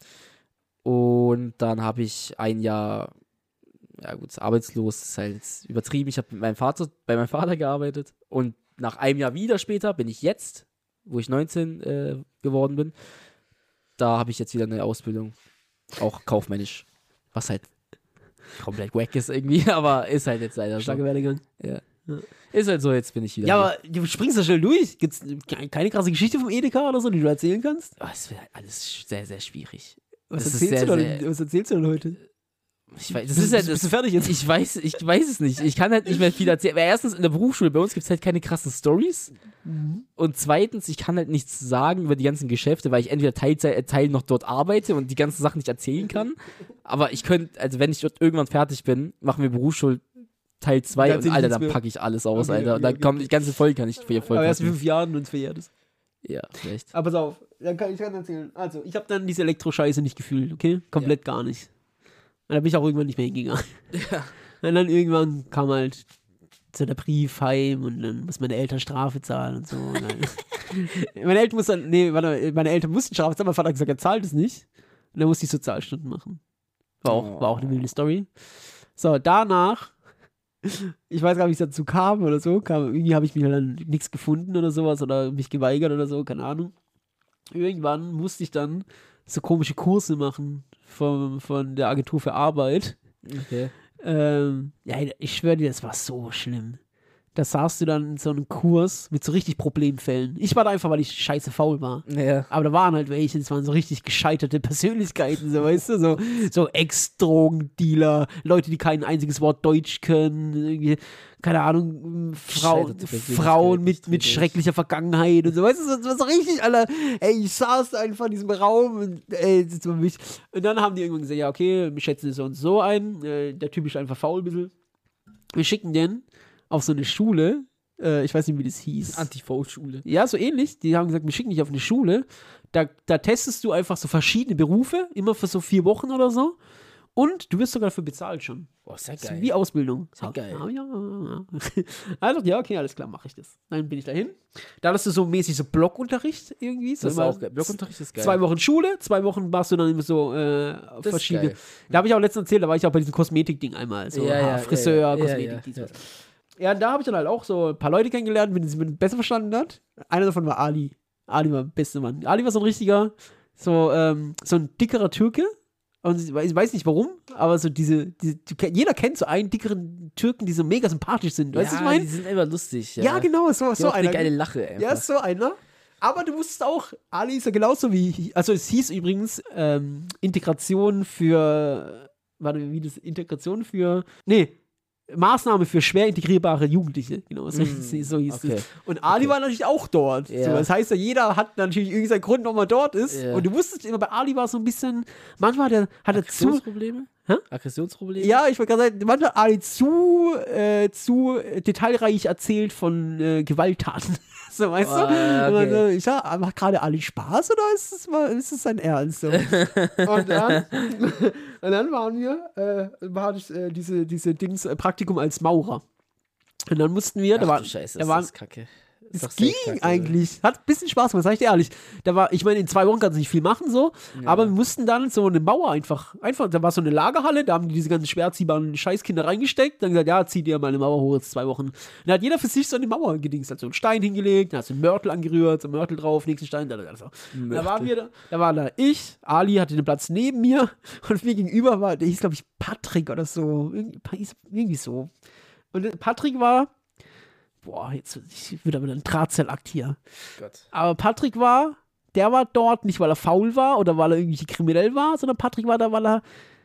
Und dann habe ich ein Jahr, ja gut, arbeitslos, ist halt übertrieben. Ich habe mit meinem Vater, bei meinem Vater gearbeitet. Und nach einem Jahr wieder später bin ich jetzt, wo ich neunzehn äh, geworden bin, da habe ich jetzt wieder eine Ausbildung. Auch kaufmännisch. Was halt komplett wack ist irgendwie, aber ist halt jetzt leider so. Starker Werdegang. Ja. Ist halt so, jetzt bin ich wieder. Ja, hier. aber du springst da schnell durch. Gibt's keine krasse Geschichte vom Edeka oder so, die du erzählen kannst? Oh, es wird alles sch- sehr, sehr schwierig. Was Das ist erzählst, sehr, du denn, sehr- was erzählst du denn heute? Ich weiß, das Bist- ist ja bist- das, bist du fertig jetzt? Ich weiß, ich weiß es nicht. Ich kann halt nicht mehr viel erzählen. Weil erstens, in der Berufsschule bei uns gibt es halt keine krassen Stories. Mhm. Und zweitens, ich kann halt nichts sagen über die ganzen Geschäfte, weil ich entweder Teilzeit, äh, Teil noch dort arbeite und die ganzen Sachen nicht erzählen kann. Aber ich könnte, also wenn ich dort irgendwann fertig bin, machen wir Berufsschule Teil zwei Da und erzähl ich Alter, nichts dann mehr. packe ich alles aus, Okay, Alter. okay, Und dann okay, kommt okay. die ganze Folge kann ich für voll Aber erst in packen. fünf Jahren, wenn es verjährt ist. Ja, vielleicht. Aber pass auf, dann kann ich kann erzählen. Also, ich habe dann diese Elektroscheiße nicht gefühlt, okay? Komplett gar nicht. Und da bin ich auch irgendwann nicht mehr hingegangen. Ja. Und dann irgendwann kam halt so der Brief heim und dann muss meine Eltern Strafe zahlen und so. Und dann, meine Eltern mussten, nee, warte, meine Eltern mussten Strafe zahlen, mein Vater hat gesagt, er zahlt es nicht. Und dann musste ich Sozialstunden machen. War auch, war auch eine wilde Story. So, danach, ich weiß gar nicht, wie es dazu kam oder so, kam, irgendwie habe ich mir dann nichts gefunden oder sowas oder mich geweigert oder so, keine Ahnung. Irgendwann musste ich dann so komische Kurse machen von, von der Agentur für Arbeit. Okay. Ähm, ja, ich schwöre dir, das war so schlimm. Da saßt du dann in so einem Kurs mit so richtig Problemfällen. Ich war da einfach, weil ich scheiße faul war. Ja. Aber da waren halt welche, das waren so richtig gescheiterte Persönlichkeiten, so, weißt du, so, so Ex-Drogendealer, Leute, die kein einziges Wort Deutsch können, irgendwie, keine Ahnung, Frau, Gescheiterte Persönlichkeiten, Frauen mit, mit richtig. schrecklicher Vergangenheit und so, weißt du, das war so richtig, Alter, ey, ich saß einfach in diesem Raum und, ey, das war mich. Und dann haben die irgendwann gesagt, ja, okay, wir schätzen es so und so ein, äh, der Typ ist einfach faul ein bisschen. Wir schicken den auf so eine Schule, äh, ich weiß nicht, wie das hieß. Anti-Faul-Schule. Ja, so ähnlich. Die haben gesagt, wir schicken dich auf eine Schule. Da, da testest du einfach so verschiedene Berufe, immer für so vier Wochen oder so. Und du wirst sogar dafür bezahlt schon. Boah, ist ja Das ist geil. wie Ausbildung. Ist ja geil. Ah, ja, ja, ja. Also, ja, okay, alles klar, mache ich das. Dann bin ich dahin. Da hast du so mäßig so Blockunterricht irgendwie. So Das ist immer auch geil. Blockunterricht ist geil. Zwei Wochen Schule, zwei Wochen warst du dann immer so äh, Das ist verschiedene. geil. Da habe ich auch letztens erzählt, da war ich auch bei diesem Kosmetik-Ding einmal. So Ja, ja, ha, Friseur, ja, ja, Kosmetik, ja, dies, ja. was. Ja, da habe ich dann halt auch so ein paar Leute kennengelernt, mit denen sie mich besser verstanden hat. Einer davon war Ali. Ali war der beste Mann. Ali war so ein richtiger, so, ähm, so ein dickerer Türke. Und ich weiß ich weiß nicht warum, aber so diese, diese du, kenn- jeder kennt so einen dickeren Türken, die so mega sympathisch sind. Weißt du, was ich die meine? sind immer lustig. Ja, Ja, genau, so, Die so haben auch eine einer. geile Lache einfach. Ja, so einer. Aber du wusstest auch, Ali ist ja genauso wie, also es hieß übrigens ähm, Integration für, warte, wie das, Integration für, nee, Maßnahme für schwer integrierbare Jugendliche, genau, so, Mm, so hieß okay. es. Und Ali Okay. war natürlich auch dort. Ja. So, das heißt ja, jeder hat natürlich irgendwie seinen Grund, warum er dort ist. Ja. Und du wusstest immer, bei Ali war es so ein bisschen, manchmal hat er, hat er zu, Aggressionsprobleme? Hä? Aggressionsprobleme? ja, ich wollte gerade sagen, manchmal hat Ali zu, äh, zu detailreich erzählt von äh, Gewalttaten. So, weißt du? Ah, Und man okay. so, ich sag, macht gerade Ali Spaß oder ist es mal, ist es sein Ernst? So? und, dann, und dann waren wir, äh, war ich, äh, diese, diese Dings, äh, Praktikum als Maurer. Und dann mussten wir, Ach da war, du Scheiße, da das waren, ist kacke. es Das ist doch ging safe kacke, eigentlich. Hat ein bisschen Spaß gemacht, sag ich dir ehrlich. Da war, ich meine, in zwei Wochen kannst du nicht viel machen, so. Ja. Aber wir mussten dann so eine Mauer einfach, einfach, da war so eine Lagerhalle, da haben die diese ganzen schwer ziehbaren Scheißkinder reingesteckt. Dann gesagt, ja, zieh dir mal eine Mauer hoch, jetzt zwei Wochen. Und dann hat jeder für sich so eine Mauer gedingst, hat so einen Stein hingelegt, dann hast du einen Mörtel angerührt, so einen Mörtel drauf, nächsten Stein, da, da, da. So. Und Da waren wir, da, da war da ich, Ali hatte den Platz neben mir und mir gegenüber war, der hieß, glaube ich, Patrick oder so. Irgendwie, irgendwie so. Und Patrick war, boah, jetzt ich wird aber ein Drahtseilakt hier. Gott. Aber Patrick war, der war dort nicht, weil er faul war oder weil er irgendwie kriminell war, sondern Patrick war da, weil er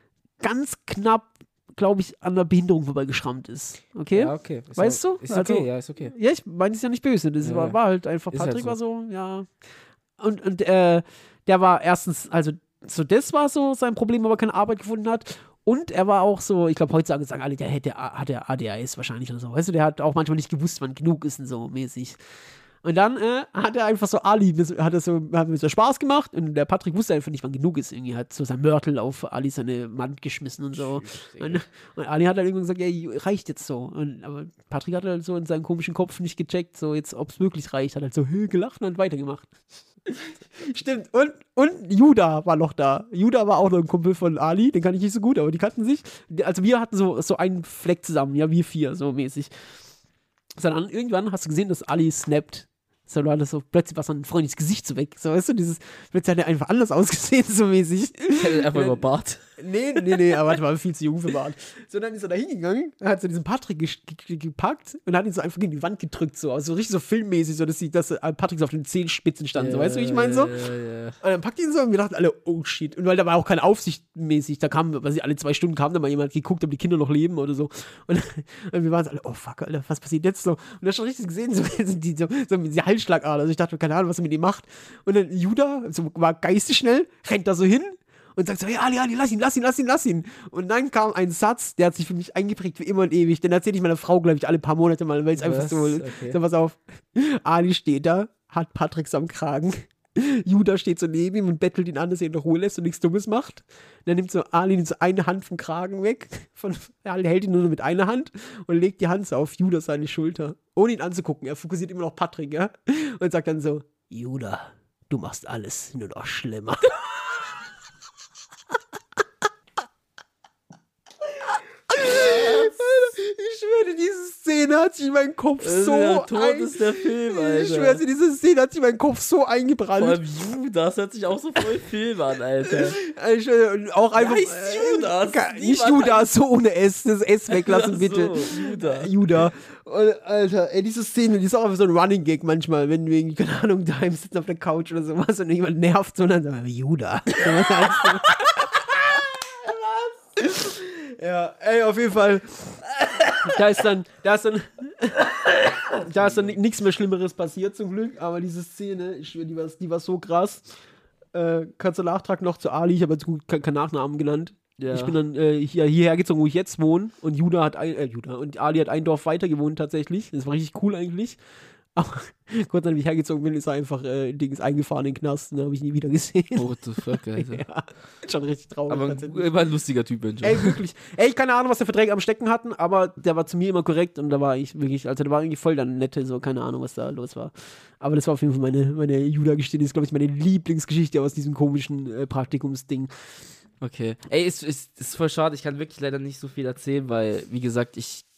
ganz knapp, glaube ich, an der Behinderung vorbeigeschrammt ist. Okay? Ja, okay. Ist Weißt auch, du? Ist Also- okay, ja, ist okay. Ja, ich meine, es ist ja nicht böse. Das Ja, war, ja. war halt einfach, Ist halt Patrick so. war so, ja. Und, und äh, der war erstens, also, so das war so sein Problem, aber keine Arbeit gefunden hat. Und er war auch so, ich glaube, heutzutage sagen alle, der hätte, hat der A D H S wahrscheinlich oder so. Weißt du, der hat auch manchmal nicht gewusst, wann genug ist und so mäßig. Und dann äh, hat er einfach so Ali, hat er so, hat mir so Spaß gemacht und der Patrick wusste einfach nicht, wann genug ist. Irgendwie hat so sein Mörtel auf Ali seine Wand geschmissen und so. Und, und Ali hat halt irgendwann gesagt, ja, reicht jetzt so. Und, aber Patrick hat halt so in seinem komischen Kopf nicht gecheckt, so jetzt, ob es wirklich reicht. Hat halt so hö, gelacht und hat weitergemacht. Stimmt. Und, und Judah war noch da. Judah war auch noch ein Kumpel von Ali, den kann ich nicht so gut, aber die kannten sich. Also wir hatten so, so einen Fleck zusammen, ja, wir vier, so mäßig. So, dann irgendwann hast du gesehen, dass Ali snappt. So, du hattest so plötzlich was an Freundis Gesicht so weg. So, weißt du, dieses, plötzlich hat er einfach anders ausgesehen, so mäßig. Einfach über Bart. Nee, nee, nee, aber warte mal, viel zu jung für Bart. So, dann ist er da hingegangen, hat so diesen Patrick ge ge gepackt und hat ihn so einfach gegen die Wand gedrückt, so, also so richtig so filmmäßig, so, dass, sie, dass äh, Patrick so auf den Zehenspitzen stand, so, weißt du, wie ich meine, so? Ja, ja. Und dann packt ihn so und wir dachten alle, oh shit. Und weil da war auch keine Aufsicht mäßig, da kam, weiß ich, alle zwei Stunden kam da mal jemand geguckt, ob die Kinder noch leben oder so. Und, und wir waren so alle, oh fuck, Alter, was passiert jetzt so? Und da schon richtig gesehen, so, die, so, so mit dieser Halsschlagader. Also ich dachte, keine Ahnung, was er mit ihm macht. Und dann Judah, so war geistig schnell, rennt da so hin und sagt so, hey Ali, Ali, lass ihn, lass ihn, lass ihn, lass ihn. Und dann kam ein Satz, der hat sich für mich eingeprägt für immer und ewig. Den erzähle ich meiner Frau, glaube ich, alle paar Monate mal, weil es einfach Was? so, Okay. so, pass auf. Ali steht da, hat Patrick so am Kragen. Judah steht so neben ihm und bettelt ihn an, dass er ihn in Ruhe lässt und nichts Dummes macht. Und dann nimmt so Ali nimmt so eine Hand vom Kragen weg. Von, er hält ihn nur noch mit einer Hand und legt die Hand so auf Judah seine Schulter. Ohne ihn anzugucken. Er fokussiert immer noch Patrick, ja? Und sagt dann so, Judah, du machst alles nur noch schlimmer. Ich schwöre, diese Szene hat sich in meinen Kopf Das ist so der Tod ein- ist der Film, Alter. Ich schwöre, diese Szene hat sich in meinen Kopf so Vor eingebrannt. allem Judas hört sich auch so voll Film an, Alter. Ich schwöre, und auch einfach. heißt äh, Judas? ka- Nicht Niemand Judas, so ohne S. Das S weglassen, Ach bitte. so, Judah. Judah. Und, Alter, ey, diese Szene, die ist auch einfach so ein Running Gag manchmal, wenn wir irgendwie, keine Ahnung, daheim sitzen auf der Couch oder sowas und jemand nervt, sondern sagen wir, Judah. Ja, ey, auf jeden Fall. Da ist dann, da ist dann, da ist dann nichts mehr Schlimmeres passiert zum Glück, aber diese Szene, ich schwöre, die war, die war so krass. Äh, kannst du Nachtrag noch zu Ali, ich habe jetzt gut keinen kein Nachnamen genannt. Ja. Ich bin dann äh, hier, hierher gezogen, wo ich jetzt wohne und Judah hat ein, äh, Judah und Ali hat ein Dorf weiter gewohnt tatsächlich. Das war richtig cool eigentlich. Aber kurz nachdem ich hergezogen bin, ist er einfach äh, Dings eingefahren in den Knast und habe ich nie wieder gesehen. Oh, what the fuck, Alter. Ja, schon richtig traurig. Aber tatsächlich. immer ein lustiger Typ, Mensch. Ey, wirklich. Ey, keine Ahnung, was der für Dreck am Stecken hatten, aber der war zu mir immer korrekt und da war ich wirklich, also der war irgendwie voll der Nette, so, keine Ahnung, was da los war. Aber das war auf jeden Fall meine, meine Judah-Geschichte, das ist, glaube ich, meine Lieblingsgeschichte aus diesem komischen äh, Praktikumsding. Okay. Ey, es ist, ist, ist voll schade, ich kann wirklich leider nicht so viel erzählen, weil, wie gesagt, ich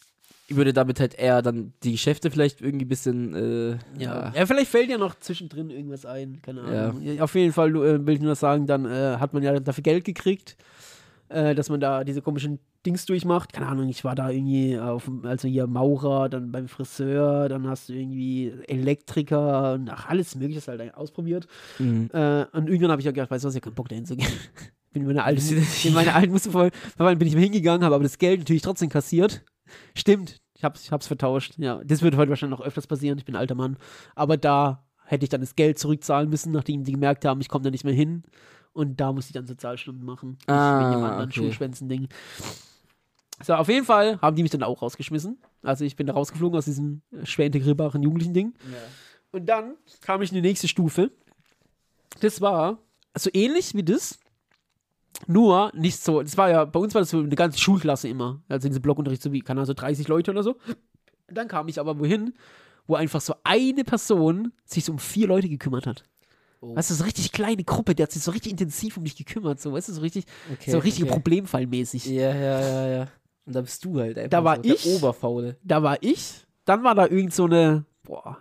würde damit halt eher dann die Geschäfte vielleicht irgendwie ein bisschen, äh, Ja. ja. ja, vielleicht fällt ja noch zwischendrin irgendwas ein, keine Ahnung. Ja. Auf jeden Fall äh, will ich nur sagen, dann äh, hat man ja dafür Geld gekriegt, äh, dass man da diese komischen Dings durchmacht. Keine Ahnung, ich war da irgendwie auf, dem- also hier Maurer, dann beim Friseur, dann hast du irgendwie Elektriker und ach, alles mögliche halt eigentlich ausprobiert. Mhm. Äh, und irgendwann habe ich ja gedacht, weißt du was, ich hab keinen Bock dahin zu gehen. Bin in meine alten, in meine alten Muster voll, bin ich mal hingegangen, habe aber das Geld natürlich trotzdem kassiert. Stimmt, ich hab's, ich hab's vertauscht. Ja, das wird heute wahrscheinlich noch öfters passieren. Ich bin ein alter Mann. Aber da hätte ich dann das Geld zurückzahlen müssen, nachdem die gemerkt haben, ich komme da nicht mehr hin. Und da musste ich dann Sozialstunden machen. Nicht Ah, wegen dem anderen okay. Schulschwänzen-Ding. So, auf jeden Fall haben die mich dann auch rausgeschmissen. Also ich bin da rausgeflogen aus diesem schwer integrierbaren Jugendlichen-Ding. Und dann kam ich in die nächste Stufe. Das war so ähnlich wie das. Nur nicht so, das war ja, bei uns war das so eine ganze Schulklasse immer. Also in diesem Blockunterricht, so wie, keine Ahnung, so dreißig Leute oder so. Dann kam ich aber wohin, wo einfach so eine Person sich so um vier Leute gekümmert hat. Oh. Weißt du, so eine richtig kleine Gruppe, der hat sich so richtig intensiv um dich gekümmert, so, weißt du, so richtig, Okay, so richtig okay. Problemfallmäßig. Ja, ja, ja, ja. Und da bist du halt einfach Da war so, ich- der Oberfaule. Da war ich, dann war da irgend so eine, boah,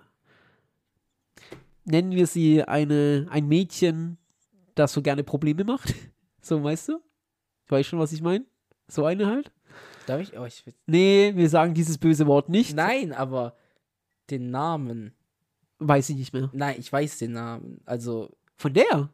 nennen wir sie eine, ein Mädchen, das so gerne Probleme macht. So, weißt du? Weißt schon, was ich meine? So eine halt? Darf ich? Oh, ich will... Nee, wir sagen dieses böse Wort nicht. Nein, aber den Namen. Weiß ich nicht mehr. Nein, ich weiß den Namen. Also, Von der?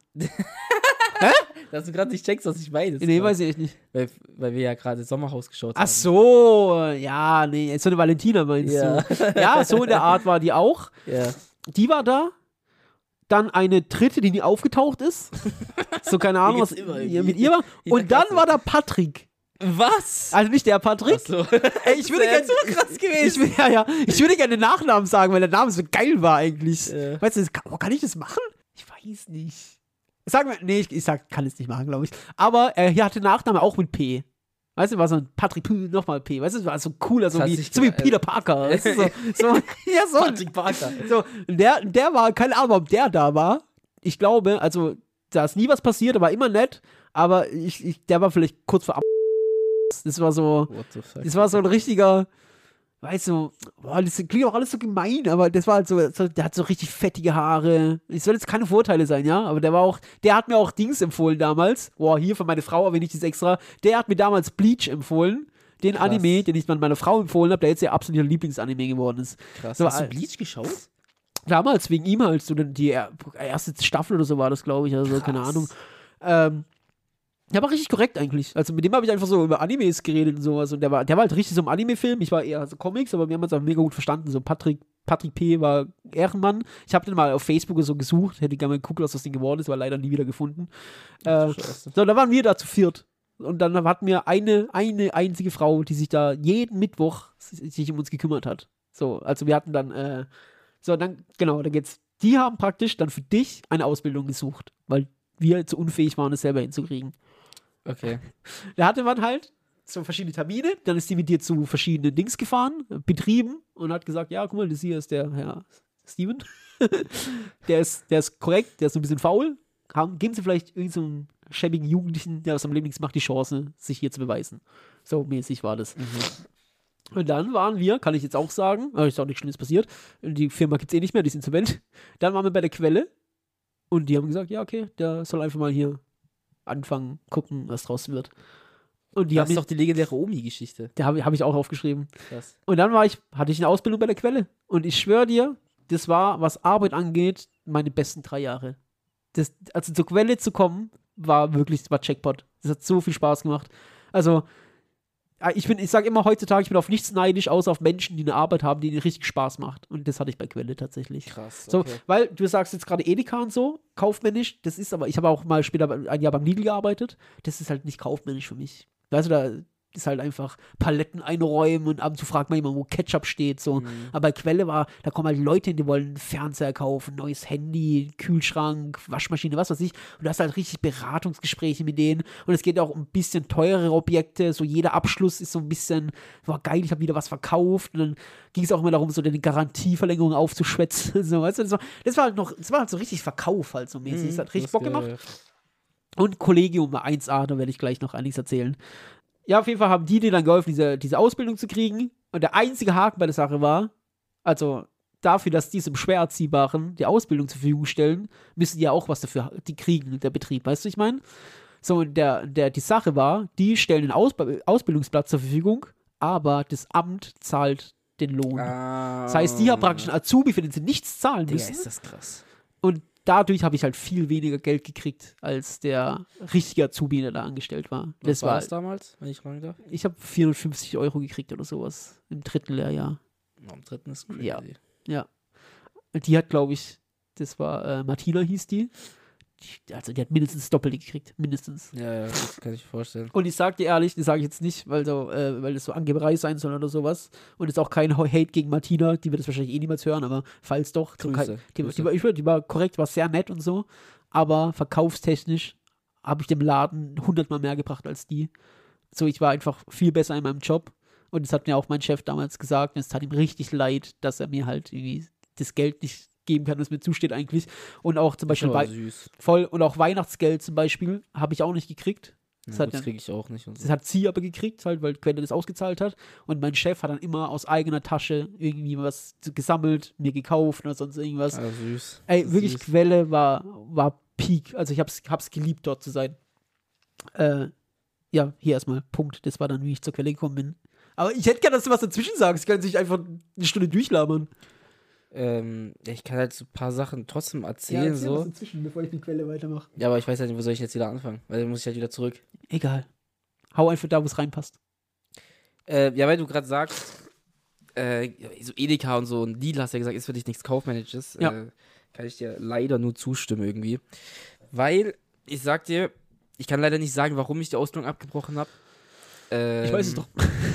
dass du gerade nicht checkst, was ich meine. Nee, weiß ich echt nicht. Weil, weil wir ja gerade Sommerhaus geschaut Ach haben. so, ja, nee, so eine Valentina meinst Ja. du? Ja, so in der Art war die auch. Ja. Die war da. Dann eine dritte, die nie aufgetaucht ist. So, keine Ahnung, was geht's immer ja, irgendwie. mit ihr war. Jeder Und dann Klasse. war da Patrick. Was? Also nicht der Patrick. Ach so. Ey, ich würde Das gerne wär so krass Ich, gewesen. will- ja, ja, ich würde gerne den Nachnamen sagen, weil der Name so geil war eigentlich. Ja. Weißt du, das kann, oh, kann ich das machen? Ich weiß nicht. Sagen wir, nee, ich, ich sag, kann es nicht machen, glaube ich. Aber äh, hier hatte Nachname auch mit P. Weißt du, war so ein Patrick P, nochmal P. Weißt du, das war so cooler, so Das hat wie, sich so wie ge- Peter Parker. Weißt du, so, so, ja, so. Patrick Parker. So, der, der war, keine Ahnung, ob der da war. Ich glaube, also, da ist nie was passiert, er war immer nett, aber ich, ich, der war vielleicht kurz vor Ab. Das war so, What the fuck? das war so ein richtiger, weißt du, boah, das klingt auch alles so gemein, aber das war halt so, so, der hat so richtig fettige Haare. Es soll jetzt keine Vorteile sein, ja, aber der war auch, der hat mir auch Dings empfohlen damals. Boah, hier für meine Frau erwähne ich das extra. Der hat mir damals Bleach empfohlen. Den Krass. Anime, den ich mal meiner Frau empfohlen habe, der jetzt ihr absoluter Lieblingsanime geworden ist. Krass. So, Hast du äh, Bleach geschaut? Damals wegen ihm halt, so die er- erste Staffel oder so war das, glaube ich, also keine Krass. Ahnung. Ähm, der war richtig korrekt eigentlich. Also mit dem habe ich einfach so über Animes geredet und sowas. Und der war, der war halt richtig so im Anime-Film. Ich war eher so Comics, aber wir haben uns auch mega gut verstanden. So Patrick, Patrick P. war Ehrenmann. Ich habe den mal auf Facebook so gesucht, hätte gerne mal geguckt, was das Ding geworden ist, war leider nie wieder gefunden. Äh, Scheiße. so, da waren wir da zu viert. Und dann hatten wir eine, eine einzige Frau, die sich da jeden Mittwoch sich um uns gekümmert hat. So, also wir hatten dann, äh, so, dann, genau, da geht's. Die haben praktisch dann für dich eine Ausbildung gesucht, weil wir zu unfähig waren, es selber hinzukriegen. Okay. Da hatte man halt so verschiedene Termine, dann ist die mit dir zu verschiedenen Dings gefahren, Betrieben und hat gesagt, ja, guck mal, das hier ist der Herr Steven. der, ist, der ist korrekt, der ist so ein bisschen faul. Haben, geben Sie vielleicht irgendeinen so einen schäbigen Jugendlichen, der aus am Leben nichts macht, die Chance, sich hier zu beweisen. So mäßig war das. Und dann waren wir, kann ich jetzt auch sagen, aber ist auch nichts Schlimmes passiert, die Firma gibt es eh nicht mehr, die ist insolvent. Dann waren wir bei der Quelle und die haben gesagt, ja, okay, der soll einfach mal hier anfangen, gucken, was draus wird. Und die Das haben ist mich, doch die legendäre Omi-Geschichte. da habe hab ich auch aufgeschrieben. Krass. Und dann war ich, hatte ich eine Ausbildung bei der Quelle. Und ich schwöre dir, das war, was Arbeit angeht, meine besten drei Jahre. Das, also zur Quelle zu kommen, war wirklich, das war Jackpot. Das hat so viel Spaß gemacht. Also, ich bin, ich sage immer heutzutage, ich bin auf nichts neidisch, außer auf Menschen, die eine Arbeit haben, die ihnen richtig Spaß macht. Und das hatte ich bei Quelle tatsächlich. Krass. So, Okay. weil du sagst jetzt gerade Edeka und so, kaufmännisch, das ist aber, ich habe auch mal später ein Jahr beim Lidl gearbeitet, das ist halt nicht kaufmännisch für mich. Weißt du, da ist halt einfach Paletten einräumen und ab und zu fragt man jemand, wo Ketchup steht, so. Mhm. Aber bei Quelle war, da kommen halt Leute hin, die wollen einen Fernseher kaufen, neues Handy, Kühlschrank, Waschmaschine, was weiß ich. Und du hast halt richtig Beratungsgespräche mit denen. Und es geht auch um ein bisschen teurere Objekte, so jeder Abschluss ist so ein bisschen, war geil, ich habe wieder was verkauft. Und dann ging es auch immer darum, so eine Garantieverlängerung aufzuschwätzen. So, weißt du, das war, das war halt noch, das war halt so richtig Verkauf halt so mäßig. Das hat richtig Bock gemacht. Und Kollegium war eins A, da werde ich gleich noch einiges erzählen. Ja, auf jeden Fall haben die dir dann geholfen, diese, diese Ausbildung zu kriegen. Und der einzige Haken bei der Sache war, also dafür, dass die im schwer Erziehbaren die Ausbildung zur Verfügung stellen, müssen die ja auch was dafür die kriegen, der Betrieb, weißt du, ich meine? So, und der, der, die Sache war, die stellen einen Aus- Ausbildungsplatz zur Verfügung, aber das Amt zahlt den Lohn. Ah, Das heißt, die haben praktisch einen Azubi, für den sie nichts zahlen Digga, müssen. ist das krass. Und dadurch habe ich halt viel weniger Geld gekriegt, als der richtige Azubi, der da angestellt war. Was Das war war, es damals, wenn ich fragen darf? ich habe vierhundertfünfzig Euro gekriegt oder sowas im dritten Lehrjahr. Am dritten ist crazy. Ja. Ja. Und die hat, glaube ich, das war äh, Martina hieß die. die. Also die hat mindestens das Doppelte gekriegt. Mindestens. Ja, ja, das kann ich mir vorstellen. Und ich sag dir ehrlich, das sage ich jetzt nicht, weil, so, äh, weil das so Angeberei sein soll oder sowas. Und ist auch kein Hate gegen Martina, die wird das wahrscheinlich eh niemals hören, aber falls doch. So Grüße, kein, die, Grüße. Die, war, ich würde, die war korrekt, war sehr nett und so. Aber verkaufstechnisch habe ich dem Laden hundertmal mehr gebracht als die. So, ich war einfach viel besser in meinem Job. Und das hat mir auch mein Chef damals gesagt. Und es tat ihm richtig leid, dass er mir halt irgendwie das Geld nicht geben kann, das mir zusteht eigentlich. Und auch zum Beispiel Das war Wei- süß. voll und auch Weihnachtsgeld zum Beispiel habe ich auch nicht gekriegt. Das, Ja, hat gut, das dann, kriege ich auch nicht. Und so. das hat sie aber gekriegt, halt, weil Quelle das ausgezahlt hat. Und mein Chef hat dann immer aus eigener Tasche irgendwie was gesammelt, mir gekauft oder sonst irgendwas. Ah, süß. Ey, Das ist wirklich, süß. Quelle war, war Peak. Also ich hab's, hab's geliebt, dort zu sein. Äh, ja, hier erstmal Punkt. Das war dann, wie ich zur Quelle gekommen bin. Aber ich hätte gerne, dass du was dazwischen sagst. Ich kann sich einfach eine Stunde durchlabern. Ähm, ja, ich kann halt so ein paar Sachen trotzdem erzählen, so. dazwischen, bevor ich mit Quelle weitermache. Ja, aber ich weiß halt nicht, wo soll ich jetzt wieder anfangen? Weil dann muss ich halt wieder zurück. Egal. Hau einfach da, wo es reinpasst. Äh, ja, weil du gerade sagst, äh, so Edeka und so und Lidl hast ja gesagt, ist für dich nichts Kaufmännisches. Ja. Äh, kann ich dir leider nur zustimmen irgendwie. Weil, ich sag dir, ich kann leider nicht sagen, warum ich die Ausbildung abgebrochen habe. Ähm, Ich weiß es doch.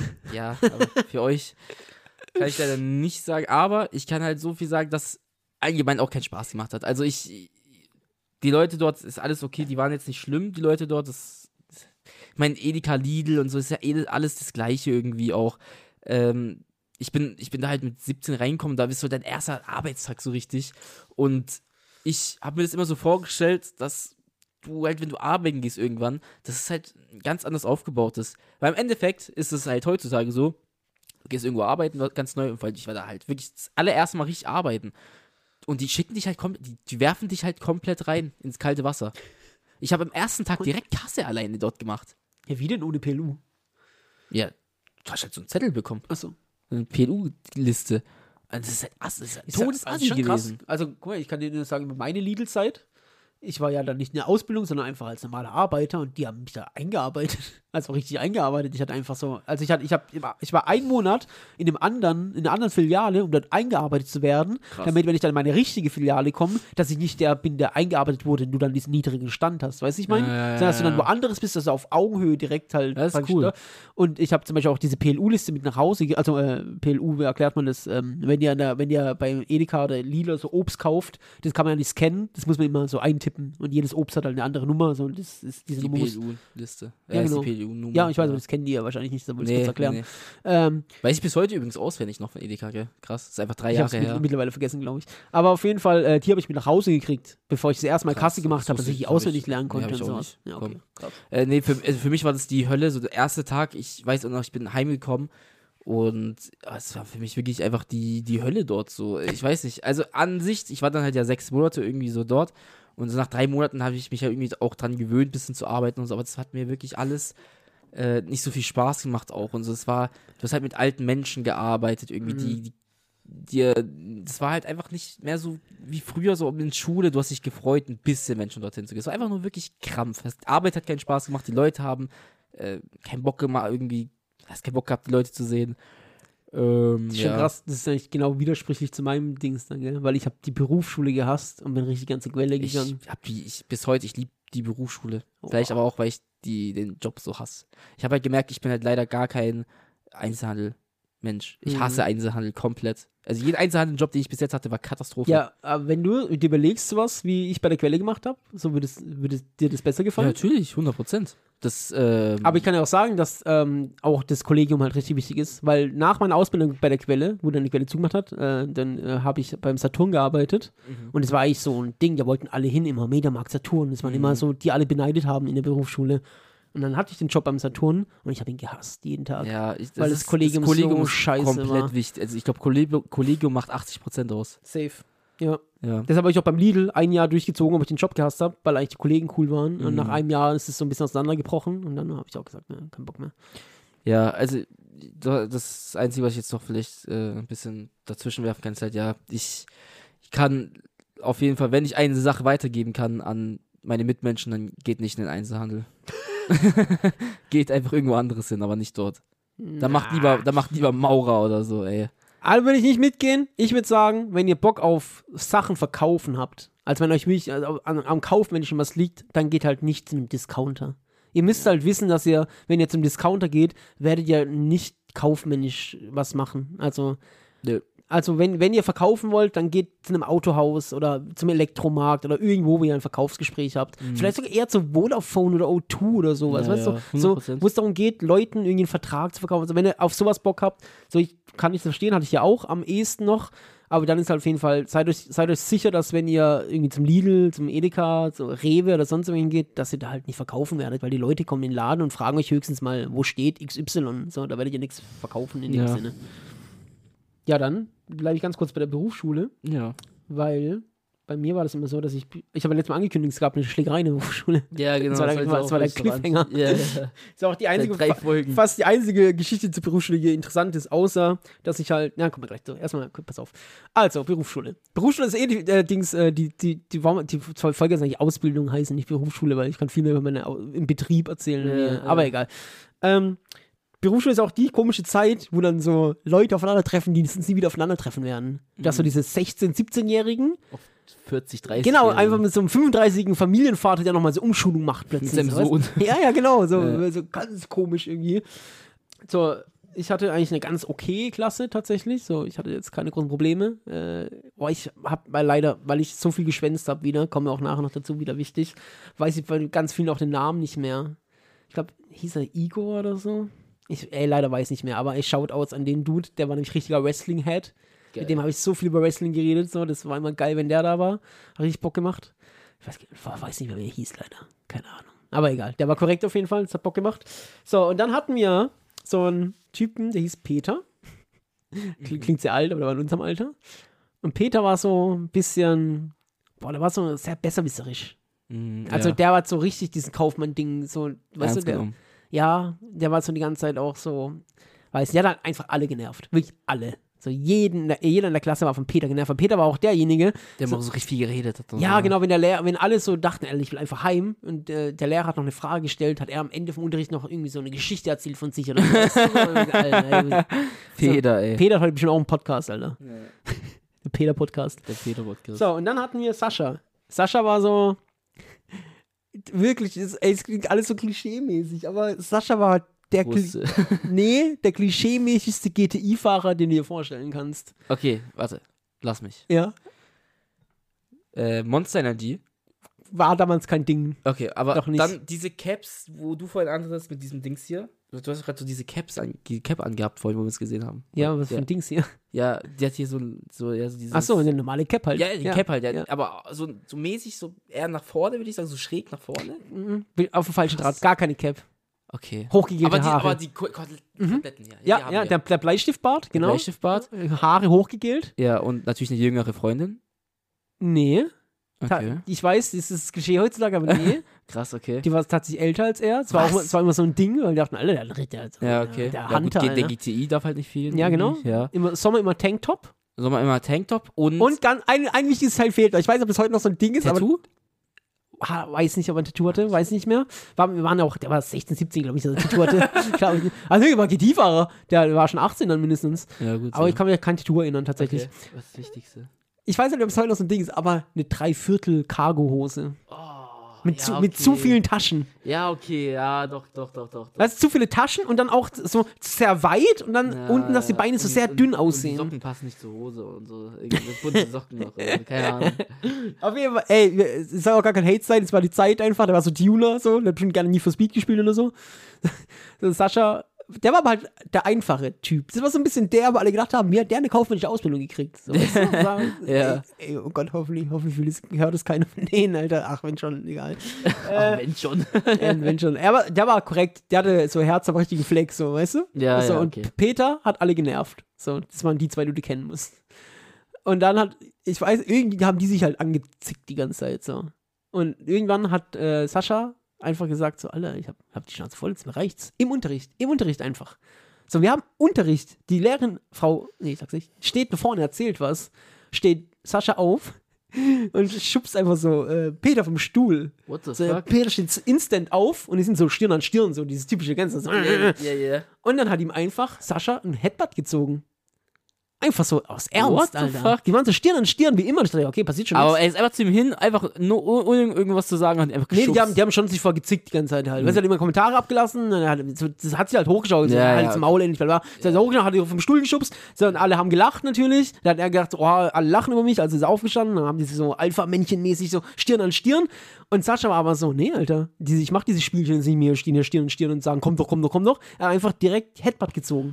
Ja, aber für euch kann ich leider nicht sagen. Aber ich kann halt so viel sagen, dass allgemein auch keinen Spaß gemacht hat. Also ich, die Leute dort, ist alles okay, die waren jetzt nicht schlimm, die Leute dort, das, ich meine, Edeka, Lidl und so, ist ja eh alles das Gleiche irgendwie auch. Ähm, ich bin, ich bin da halt mit siebzehn reingekommen, da bist du dein erster Arbeitstag so richtig. Und ich habe mir das immer so vorgestellt, dass du halt, wenn du arbeiten gehst irgendwann, dass es halt ganz anders aufgebaut ist. Weil im Endeffekt ist es halt heutzutage so, du gehst irgendwo arbeiten, ganz neu, und ich war da halt wirklich das allererste Mal richtig arbeiten. Und die schicken dich halt komplett, die, die werfen dich halt komplett rein ins kalte Wasser. Ich habe am ersten Tag direkt Kasse alleine dort gemacht. Ja, wie denn ohne P L U? Ja, du hast halt so einen Zettel bekommen. Achso. Eine P L U-Liste. Das ist halt Ass, das ist halt Todesassi gewesen. Also, guck mal, ich kann dir nur sagen, über meine Lidl-Zeit, ich war ja dann nicht in der Ausbildung, sondern einfach als normaler Arbeiter und die haben mich da eingearbeitet. Also richtig eingearbeitet. Ich hatte einfach so, also ich hatte, ich hab, ich war einen Monat in dem anderen, in einer anderen Filiale, um dort eingearbeitet zu werden, Krass. damit, wenn ich dann in meine richtige Filiale komme, dass ich nicht der bin, der eingearbeitet wurde und du dann diesen niedrigen Stand hast. Weißt du, ich meine? Ja, ja, ja, Sondern dass du dann ja. woanders bist, dass du auf Augenhöhe direkt halt. Das ist praktisch cool. da- Und ich habe zum Beispiel auch diese P L U-Liste mit nach Hause, ge- also äh, P L U, wie erklärt man das, ähm, wenn ihr, in der, wenn ihr bei Edeka oder Lidl so Obst kauft, das kann man ja nicht scannen, das muss man immer so eintippen und jedes Obst hat halt eine andere Nummer, so das ist diese Die Nummer P muss, L U-Liste. Ja, ist genau. die P L U-Nummer. ja, ich weiß, aber das kennen die ja wahrscheinlich nicht, das wollte ich Nee, kurz erklären. nee, nee. Ähm, Weiß ich bis heute übrigens auswendig noch von Edeka, gell? Krass. Das ist einfach drei ich habe Jahre es her. mittlerweile vergessen, glaube ich. Aber auf jeden Fall, äh, die habe ich mit nach Hause gekriegt, bevor ich das erste Mal Krass, Kasse gemacht das habe, dass wusste ich die ich- hab auswendig ich- lernen nee, konnte hab ich und auch sowas. nicht. Ja, okay. Komm. Krass. Äh, nee, für, also für mich war das die Hölle, so der erste Tag, ich weiß auch noch, ich bin heimgekommen und ah, es war für mich wirklich einfach die, die Hölle dort so. Ich weiß nicht, also an sich, ich war dann halt ja sechs Monate irgendwie so dort und so nach drei Monaten habe ich mich ja irgendwie auch dran gewöhnt, ein bisschen zu arbeiten und so, aber das hat mir wirklich alles äh, nicht so viel Spaß gemacht auch und so. Es war, du hast halt mit alten Menschen gearbeitet, irgendwie Mhm. die, die dir, das war halt einfach nicht mehr so wie früher so in Schule, du hast dich gefreut, ein bisschen Menschen dorthin zu gehen. Es war einfach nur wirklich Krampf. Das- Arbeit hat keinen Spaß gemacht, die Leute haben äh, keinen Bock gemacht, irgendwie, hast keinen Bock gehabt, die Leute zu sehen. Ähm, Das ist schon ja. krass, das ist eigentlich genau widersprüchlich zu meinem Dings dann, gell? Weil ich habe die Berufsschule gehasst und bin richtig ganze Quelle Ich gegangen. hab die, ich, bis heute, ich liebe die Berufsschule. Oh. Vielleicht aber auch, weil ich die, den Job so hasse. Ich habe halt gemerkt, ich bin halt leider gar kein Einzelhandel-Mensch. Ich Mhm. hasse Einzelhandel komplett. Also jeden Einzelhandel-Job, den ich bis jetzt hatte, war Katastrophe. Ja, aber wenn du dir überlegst, sowas, wie ich bei der Quelle gemacht habe, so würde es, würde es dir das besser Ja, gefallen. natürlich, hundert Prozent. Das, ähm, Aber ich kann ja auch sagen, dass ähm, auch das Kollegium halt richtig wichtig ist, weil nach meiner Ausbildung bei der Quelle, wo dann die Quelle zugemacht hat, äh, dann äh, habe ich beim Saturn gearbeitet Mhm. und es war eigentlich so ein Ding, da wollten alle hin, immer Mediamarkt, Saturn, das waren Mhm. immer so, die alle beneidet haben in der Berufsschule. Und dann hatte ich den Job beim Saturn und ich habe ihn gehasst, jeden Tag. Ja, ich, das Weil das ist, Kollegium das Kollegium so ist scheiße komplett war. wichtig. Also ich glaube, Kollegium, Kollegium macht achtzig Prozent aus. Safe. Ja. Ja. Deshalb habe ich auch beim Lidl ein Jahr durchgezogen, ob ich den Job gehasst habe, weil eigentlich die Kollegen cool waren. Und Mhm. nach einem Jahr ist es so ein bisschen auseinandergebrochen und dann habe ich auch gesagt, ne, kein Bock mehr. Ja, also da- das Einzige, was ich jetzt noch vielleicht äh, ein bisschen dazwischen werfen kann, ist halt, ja, ich, ich kann auf jeden Fall, wenn ich eine Sache weitergeben kann an meine Mitmenschen, dann geht nicht in den Einzelhandel. Geht einfach irgendwo anderes hin, aber nicht dort. Da macht lieber, da macht lieber Maurer oder so, ey. Also würde ich nicht mitgehen. Ich würde sagen, wenn ihr Bock auf Sachen verkaufen habt, also wenn euch wirklich also am, am Kaufmännischen was liegt, dann geht halt nicht zu einem Discounter. Ihr müsst halt wissen, dass ihr, wenn ihr zum Discounter geht, werdet ihr nicht kaufmännisch was machen. Also, Nö. also wenn, wenn ihr verkaufen wollt, dann geht zu einem Autohaus oder zum Elektromarkt oder irgendwo, wo ihr ein Verkaufsgespräch habt. Vielleicht sogar eher zu Vodafone oder O zwei oder sowas. Ja, weißt ja, du, hundert so, Prozent. wo es darum geht, Leuten irgendwie einen Vertrag zu verkaufen. Also wenn ihr auf sowas Bock habt, so ich kann ich verstehen, hatte ich ja auch am ehesten noch. Aber dann ist halt auf jeden Fall, seid euch, seid euch sicher, dass wenn ihr irgendwie zum Lidl, zum Edeka, zu Rewe oder sonst wohin geht, dass ihr da halt nicht verkaufen werdet, weil die Leute kommen in den Laden und fragen euch höchstens mal, wo steht X Y. So, da werdet ihr nichts verkaufen in dem Ja. Sinne. Ja, dann bleibe ich ganz kurz bei der Berufsschule, Ja. weil bei mir war das immer so, dass ich, ich habe ja letztes Mal angekündigt, es gab eine Schlägerei in der Berufsschule. Ja, genau. Das war der- sollte das auch war der was dran. Cliffhanger. Ja, ja. Das ist auch die einzige, Seit drei fa- Folgen. fast die einzige Geschichte zur Berufsschule, die interessant ist, außer, dass ich halt, na, kommen wir gleich zu. Erstmal, pass auf. Also, Berufsschule. Berufsschule ist eh die, äh, Dings, äh, die, die, die, warum- die zwei Folge ist eigentlich Ausbildung heißen, nicht Berufsschule, weil ich kann viel mehr über meine, Au- im Betrieb erzählen. Ja, wie- ja. aber egal. Ähm, Berufsschule ist auch die komische Zeit, wo dann so Leute aufeinandertreffen, die sonst nie wieder aufeinandertreffen werden. Dass so diese sechzehn-, siebzehn-Jährigen, Auf vierzig, dreißig. genau, Jährige. einfach mit so einem fünfunddreißigjährigen Familienvater, der nochmal so Umschulung macht Mit plötzlich. seinem so, weißt Sohn. du? Ja, ja, genau, so, Ja. so ganz komisch irgendwie. So, ich hatte eigentlich eine ganz okay Klasse tatsächlich, so, ich hatte jetzt keine großen Probleme. Äh, boah, ich hab weil leider, weil ich so viel geschwänzt habe wieder, kommen wir auch nachher noch dazu, wieder wichtig, weiß ich bei ganz vielen auch den Namen nicht mehr. Ich glaube, hieß er Igor oder so? Ich, ey, leider weiß nicht mehr, aber ich Shoutouts an den Dude, der war nämlich richtiger Wrestling-Head. Geil. Mit dem habe ich so viel über Wrestling geredet, so, das war immer geil, wenn der da war. Hat richtig Bock gemacht. Ich weiß, ich weiß nicht mehr, wie er hieß, leider. Keine Ahnung. Aber egal, der war korrekt auf jeden Fall, das hat Bock gemacht. So, und dann hatten wir so einen Typen, der hieß Peter. Klingt, klingt sehr alt, aber der war in unserem Alter. Und Peter war so ein bisschen, boah, der war so sehr besserwisserisch. Mhm, Also ja. der war so richtig diesen Kaufmann-Ding, so, weißt Ernst du, der, genommen. ja, der war so die ganze Zeit auch so, weiß, der hat halt einfach alle genervt. Wirklich alle. So jeden, jeder in der Klasse war von Peter genervt. Und Peter war auch derjenige, Der immer so richtig viel geredet hat. und ja, so. genau, wenn der Lehrer, wenn alle so dachten, ey, ich will einfach heim und äh, der Lehrer hat noch eine Frage gestellt, hat er am Ende vom Unterricht noch irgendwie so eine Geschichte erzählt von sich oder so. Alter, ey, Peter, ey. Peter hat heute bestimmt auch einen Podcast, Alter. Der Peter-Podcast. Der Peter-Podcast. So, und dann hatten wir Sascha. Sascha war so, wirklich, es, ey, es klingt alles so klischee-mäßig, aber Sascha war der, Kli Wusste. nee, der klischee-mäßigste G T I-Fahrer, den du dir vorstellen kannst. Okay, warte. Lass mich. Ja, Äh, Monster Energy. war damals kein Ding. Okay, aber Doch nicht. dann diese Caps, wo du vorhin anhattest mit diesem Dings hier. Du hast gerade so diese Caps an, die Cap angehabt vorhin, wo wir es gesehen haben. Ja, was für ja. ein Dings hier. Ja, die hat hier so, so, ja, so dieses... Ach so, eine normale Cap halt. Ja, die Cap halt, ja. ja. Aber so, so mäßig, so eher nach vorne, würde ich sagen, so schräg nach vorne. Mhm. Auf dem falschen Krass. Draht, gar keine Cap. Okay. Hochgegelte Aber die, Haare. aber die Ko- Ko- Koteletten hier. die ja, haben ja, wir. der, der Bleistiftbart, genau. Bleistiftbart. Haare hochgegelt. Ja, und natürlich eine jüngere Freundin. Nee. Ta- Okay. Ich weiß, das ist das Klischee heutzutage, aber nee. Krass, okay. Die war tatsächlich älter als er. Es war, auch, Was? es war immer so ein Ding, weil die dachten, alle, der dritte. Also, Ja, okay. Der ja, Hunter, gut, der Alter. G T I darf halt nicht viel. Ja, genau. irgendwie. Ja. Immer, Sommer immer Tanktop. Sommer immer Tanktop und, Und ganz, ein, ein wichtiges Teil fehlt. Ich weiß nicht, ob es heute noch so ein Ding ist, Tattoo? aber. Ha, weiß nicht, ob er ein Tattoo hatte, weiß nicht mehr. War, wir waren auch, der war sechzehn, siebzehn, glaube ich, dass er ein Tattoo hatte. Glaub ich nicht. Also, der war G T I-Fahrer. Der war schon achtzehn dann mindestens. Ja, gut. Aber so. ich kann mich an kein Tattoo erinnern, tatsächlich. Okay. Was ist das Wichtigste? Ich weiß nicht, ob es heute noch so ein Ding ist, aber eine Dreiviertel-Cargo-Hose. Oh, Mit, ja, zu, okay. mit zu vielen Taschen. Ja, okay, ja, doch, doch, doch, doch. doch. Weißt du, zu viele Taschen und dann auch so sehr weit und dann Ja, unten, dass die Beine so und- sehr und- dünn Und die aussehen. Socken passen nicht zur Hose und so. Irgendwie bunte Socken noch. Oder? Keine Ahnung. Auf jeden Fall, ey, es soll auch gar kein Hate sein, es war die Zeit einfach, der war so Tuner, so, der hat bestimmt gerne nie für Speed gespielt oder so. So, Sascha der war aber halt der einfache Typ. Das war so ein bisschen der, wo alle gedacht haben, mir hat der eine kaufmännische Ausbildung gekriegt. So, weißt du? war, Ja. ey, ey, oh Gott, hoffentlich, hoffentlich hört das keiner von denen, Alter. Ach, wenn schon, egal. Ach, wenn schon. äh, wenn schon. Er war, der war korrekt, der hatte so Herz am richtigen Fleck, so, weißt du? Ja, so, ja, und okay. Peter hat alle genervt. So, das waren die zwei, die du kennen musst. Und dann hat, ich weiß, irgendwie haben die sich halt angezickt die ganze Zeit, so. Und irgendwann hat äh, Sascha einfach gesagt, so, Alter, ich hab, hab die Schnauze voll, jetzt mir reicht's. Im Unterricht, im Unterricht einfach. So, wir haben Unterricht, die Lehrerin, Frau, nee, ich sag's nicht, steht bevor und erzählt was, steht Sascha auf und schubst einfach so äh, Peter vom Stuhl. What the So, fuck? Peter steht so instant auf und die sind so Stirn an Stirn, so dieses typische Ganze. So. Ja, ja, ja. Und dann hat ihm einfach Sascha ein Headbutt gezogen. Einfach so aus Ernst, What the Alter. fuck? Die waren so Stirn an Stirn, wie immer. Ich dachte, okay, passiert schon Aber nichts. er ist einfach zu ihm hin, einfach nur ohne irgendwas zu sagen, hat ihn einfach Nee, geschubst. die haben, die haben schon sich voll gezickt die ganze Zeit halt. Mhm. Weißt du, hat immer Kommentare abgelassen, dann hat, so, das hat sie halt hochgeschaut, so, Ja, halt ja, zum Maul endlich, bla bla. So, hat sie hochgeschaut, hat ihn vom Stuhl geschubst, so, und alle haben gelacht natürlich. Dann hat er gedacht, oh, alle lachen über mich, also ist er aufgestanden, dann haben die so Alpha-Männchen-mäßig so Stirn an Stirn. Und Sascha war aber so, nee, Alter, diese, ich mach diese Spielchen nicht mehr, stehen hier Stirn an Stirn und sagen, komm doch, komm doch, komm doch. Er hat einfach direkt Headbutt gezogen.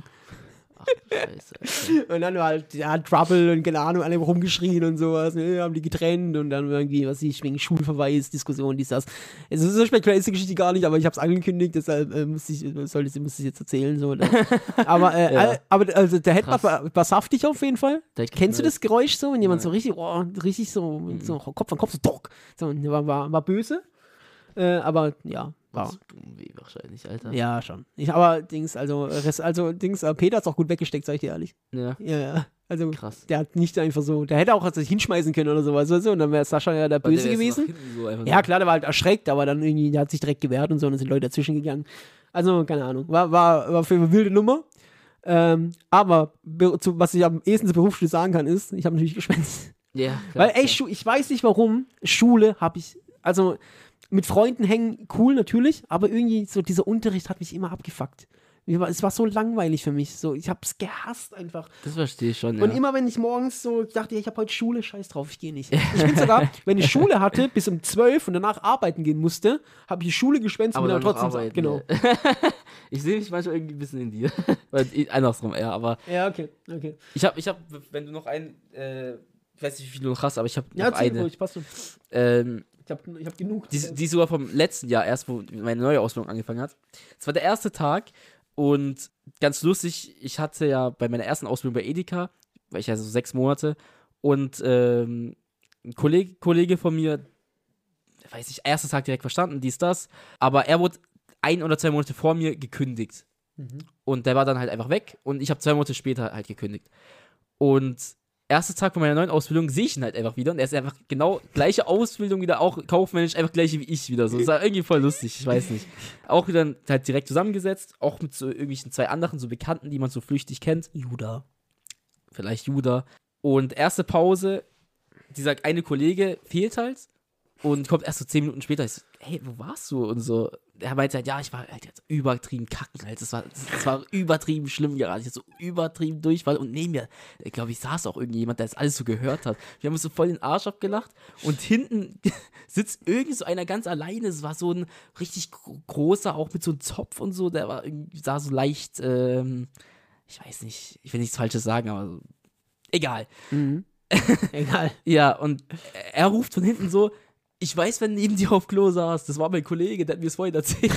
Scheiße, Alter. Und dann war halt, ja, Trouble und keine Ahnung, alle rumgeschrien und sowas, ne, haben die getrennt und dann irgendwie, was weiß ich, wegen Schulverweis, Diskussion, dies, das. Also so spektakulär ist die Geschichte gar nicht, aber ich hab's angekündigt, deshalb äh, musste ich, sollte ich, musste ich jetzt erzählen, so. Ne? Aber, äh, Ja. äh, aber, also der Headbutt Krass. war, war saftig auf jeden Fall. Der Kennst du knallt. das Geräusch so, wenn jemand Nein. so richtig, oh, richtig so, mit so Kopf an Kopf, so, dock, so, und der war, war, war böse. Äh, aber, ja, war. Das tut weh wahrscheinlich, Alter. Ja, schon. Ich, aber Dings, also, Rest, also Dings, äh, Peter hat's auch gut weggesteckt, sag ich dir ehrlich. Ja. Ja, ja. Also, Krass. der hat nicht einfach so, der hätte auch sich hinschmeißen können oder sowas, weißt du? Und dann wäre Sascha ja der Weil Böse der ist gewesen. nach hinten so einfach Ja, so. klar, der war halt erschreckt, aber dann irgendwie, der hat sich direkt gewehrt und so, und dann sind Leute dazwischen gegangen. Also, keine Ahnung. War, war, war für eine wilde Nummer. Ähm, aber, be- zu, was ich am ehesten zur Berufsschule sagen kann, ist, ich habe natürlich geschwänzt. Ja, klar, Weil, ey, klar. Schu- ich weiß nicht warum, Schule habe ich, also, mit Freunden hängen, cool natürlich, aber irgendwie so dieser Unterricht hat mich immer abgefuckt. Mir war- Es war so langweilig für mich. So, ich hab's gehasst einfach. Das verstehe ich schon, Und ja. immer wenn ich morgens so dachte, ich habe heute Schule, scheiß drauf, ich gehe nicht. Ich bin sogar, wenn ich Schule hatte, bis um zwölf und danach arbeiten gehen musste, habe ich die Schule geschwänzt und bin aber dann dann noch trotzdem so, arbeiten, genau. ja. Ich sehe mich manchmal irgendwie ein bisschen in dir. Weil, eh, andersrum eher, aber Ja, okay, okay. ich habe, ich hab, wenn du noch einen, äh, ich weiß nicht, wie viel du noch hast, aber ich habe Ja, noch erzähl eine. ruhig, passt schon. Ähm, Ich habe ich hab genug. die, die sogar vom letzten Jahr erst, wo meine neue Ausbildung angefangen hat. Es war der erste Tag und ganz lustig, ich hatte ja bei meiner ersten Ausbildung bei Edeka, war ich ja so sechs Monate und ähm, ein Kollege, Kollege von mir, weiß ich, erster Tag direkt verstanden, dies, das, aber er wurde ein oder zwei Monate vor mir gekündigt. Und der war dann halt einfach weg und ich habe zwei Monate später halt gekündigt. Und erster Tag von meiner neuen Ausbildung sehe ich ihn halt einfach wieder und er ist einfach genau gleiche Ausbildung wieder, auch kaufmännisch, einfach gleiche wie ich wieder. So, das war irgendwie voll lustig, ich weiß nicht. Auch wieder halt direkt zusammengesetzt, auch mit so irgendwelchen zwei anderen, so Bekannten, die man so flüchtig kennt. Judah. Vielleicht Judah. Und erste Pause, dieser eine Kollege fehlt halt und kommt erst so zehn Minuten später. Ich so, hey, wo warst du? Und so, er meinte halt, ja, ich war halt jetzt übertrieben kacken halt. Das war, das, das war übertrieben schlimm gerade. Ich hatte so übertrieben Durchfall und neben mir, ich glaube, ich saß auch irgendjemand, der das alles so gehört hat. Wir haben uns so voll den Arsch abgelacht und hinten sitzt irgend so einer ganz alleine. Es war so ein richtig gro- großer, auch mit so einem Zopf und so, der war irgendwie, sah so leicht, ähm, ich weiß nicht, ich will nichts Falsches sagen, aber so, egal. Egal. Ja, und er ruft von hinten so, ich weiß, wenn neben dir auf Klo saß, das war mein Kollege, der hat mir das vorhin erzählt.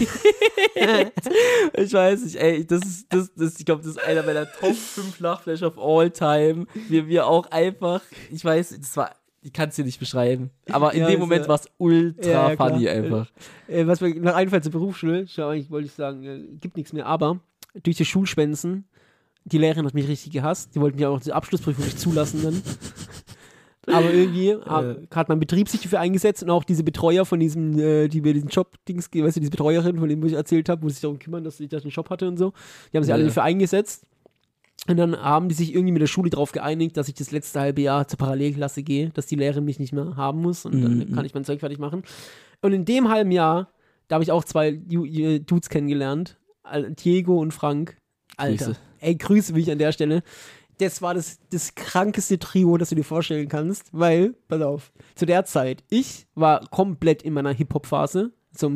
Ich weiß nicht, ey, das ist, das, das, ich glaube, das ist einer meiner Top fünf Lachflash of all time. Wir, wir auch einfach, ich weiß, das war, ich kann es dir nicht beschreiben, aber in Ja, dem ist, Moment äh, war es ultra ja, ja, klar. funny einfach. Äh, was mir noch einfällt zur Berufsschule, schau, ich wollte ich sagen, äh, gibt nichts mehr, aber durch die Schulschwänzen, die Lehrerin hat mich richtig gehasst. Die wollten mich auch zur Abschlussprüfung nicht zulassen dann. Aber irgendwie äh. hat mein Betrieb sich dafür eingesetzt und auch diese Betreuer von diesem, äh, die mir diesen Job-Dings, weißt du, diese Betreuerin, von dem ich erzählt habe, wo sie sich darum kümmern, dass ich das einen Job hatte und so, die haben sich Ja. alle dafür eingesetzt. Und dann haben die sich irgendwie mit der Schule darauf geeinigt, dass ich das letzte halbe Jahr zur Parallelklasse gehe, dass die Lehrerin mich nicht mehr haben muss und dann Mhm. kann ich mein Zeug fertig machen. Und in dem halben Jahr, da habe ich auch zwei Ju- Ju- Dudes kennengelernt, Al- Diego und Frank. Alter, Grüße. ey, Grüße mich an der Stelle. Das war das, das krankeste Trio, das du dir vorstellen kannst, weil, pass auf, zu der Zeit, ich war komplett in meiner Hip-Hop-Phase, so mit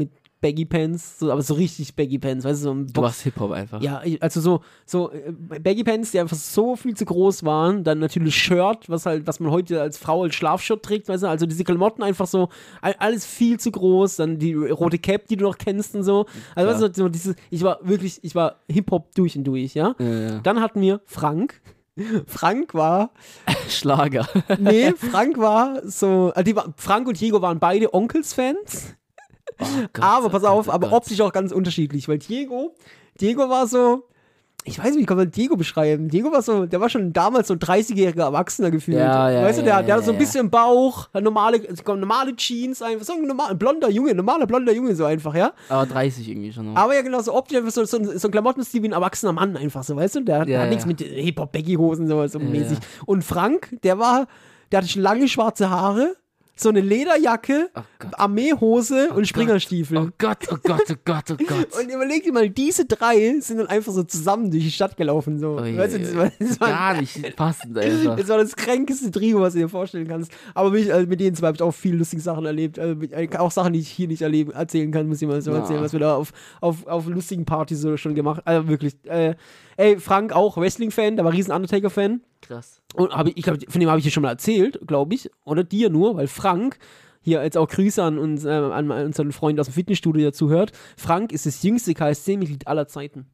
Baggy Pants, so, aber so richtig Baggy Pants, weißt du, so ein Du Box- warst Hip-Hop einfach. Ja, ich- also so, so äh, Baggy Pants, die einfach so viel zu groß waren, dann natürlich Shirt, was halt, was man heute als Frau als Schlafshirt trägt, weißt du, also diese Klamotten einfach so, all- alles viel zu groß, dann die rote Cap, die du noch kennst und so. Also Klar. weißt du, so dieses, ich war wirklich, ich war Hip-Hop durch und durch, ja. Ja, ja. Dann hatten wir Frank. Frank war, Schlager. nee, Frank war so, also die war, Frank und Diego waren beide Onkels-Fans. Oh Gott, Aber pass oh auf, Gott, aber oh Gott. optisch auch ganz unterschiedlich, weil Diego, Diego war so, ich weiß nicht, wie kann man Diego beschreiben? Diego war so, der war schon damals so ein dreißigjähriger Erwachsener gefühlt. Ja, ja, weißt du, der, ja, der ja, hat so ein ja. bisschen Bauch, hat normale, normale Jeans, einfach so ein, normal, ein blonder Junge, normaler blonder Junge so einfach, ja. Aber dreißig irgendwie schon noch. Aber ja, genau, so optisch einfach so, so, ein- so ein Klamottenstil wie ein erwachsener Mann einfach so, weißt du? Der hat, Ja, hat ja. nichts mit Hip-Hop-Baggy-Hosen so, so Ja, mäßig. ja. Und Frank, der war, der hatte schon lange schwarze Haare, so eine Lederjacke, Oh Gott. Armeehose und Springerstiefel. Oh Gott, oh Gott, oh Gott, oh Gott. Und überleg dir mal, diese drei sind dann einfach so zusammen durch die Stadt gelaufen. So. Ui, Weißt du, das war, das, war, Gar nicht passend einfach. das war das kränkeste Trio, was du dir vorstellen kannst. Aber mit, also mit denen zwei habe ich auch viele lustige Sachen erlebt. Also mit, auch Sachen, die ich hier nicht erleben, erzählen kann, muss ich mal so Ja. erzählen, was wir da auf, auf, auf lustigen Partys so schon gemacht haben. Also wirklich. Äh, ey, Frank auch Wrestling-Fan, der war riesen Undertaker-Fan. Krass. Und hab ich, ich glaub, von dem habe ich dir schon mal erzählt, glaube ich. Oder dir nur, weil Frank, hier jetzt auch Grüße an, uns, äh, an unseren Freund aus dem Fitnessstudio, der zuhört. Frank ist das jüngste K S C-Mitglied aller Zeiten.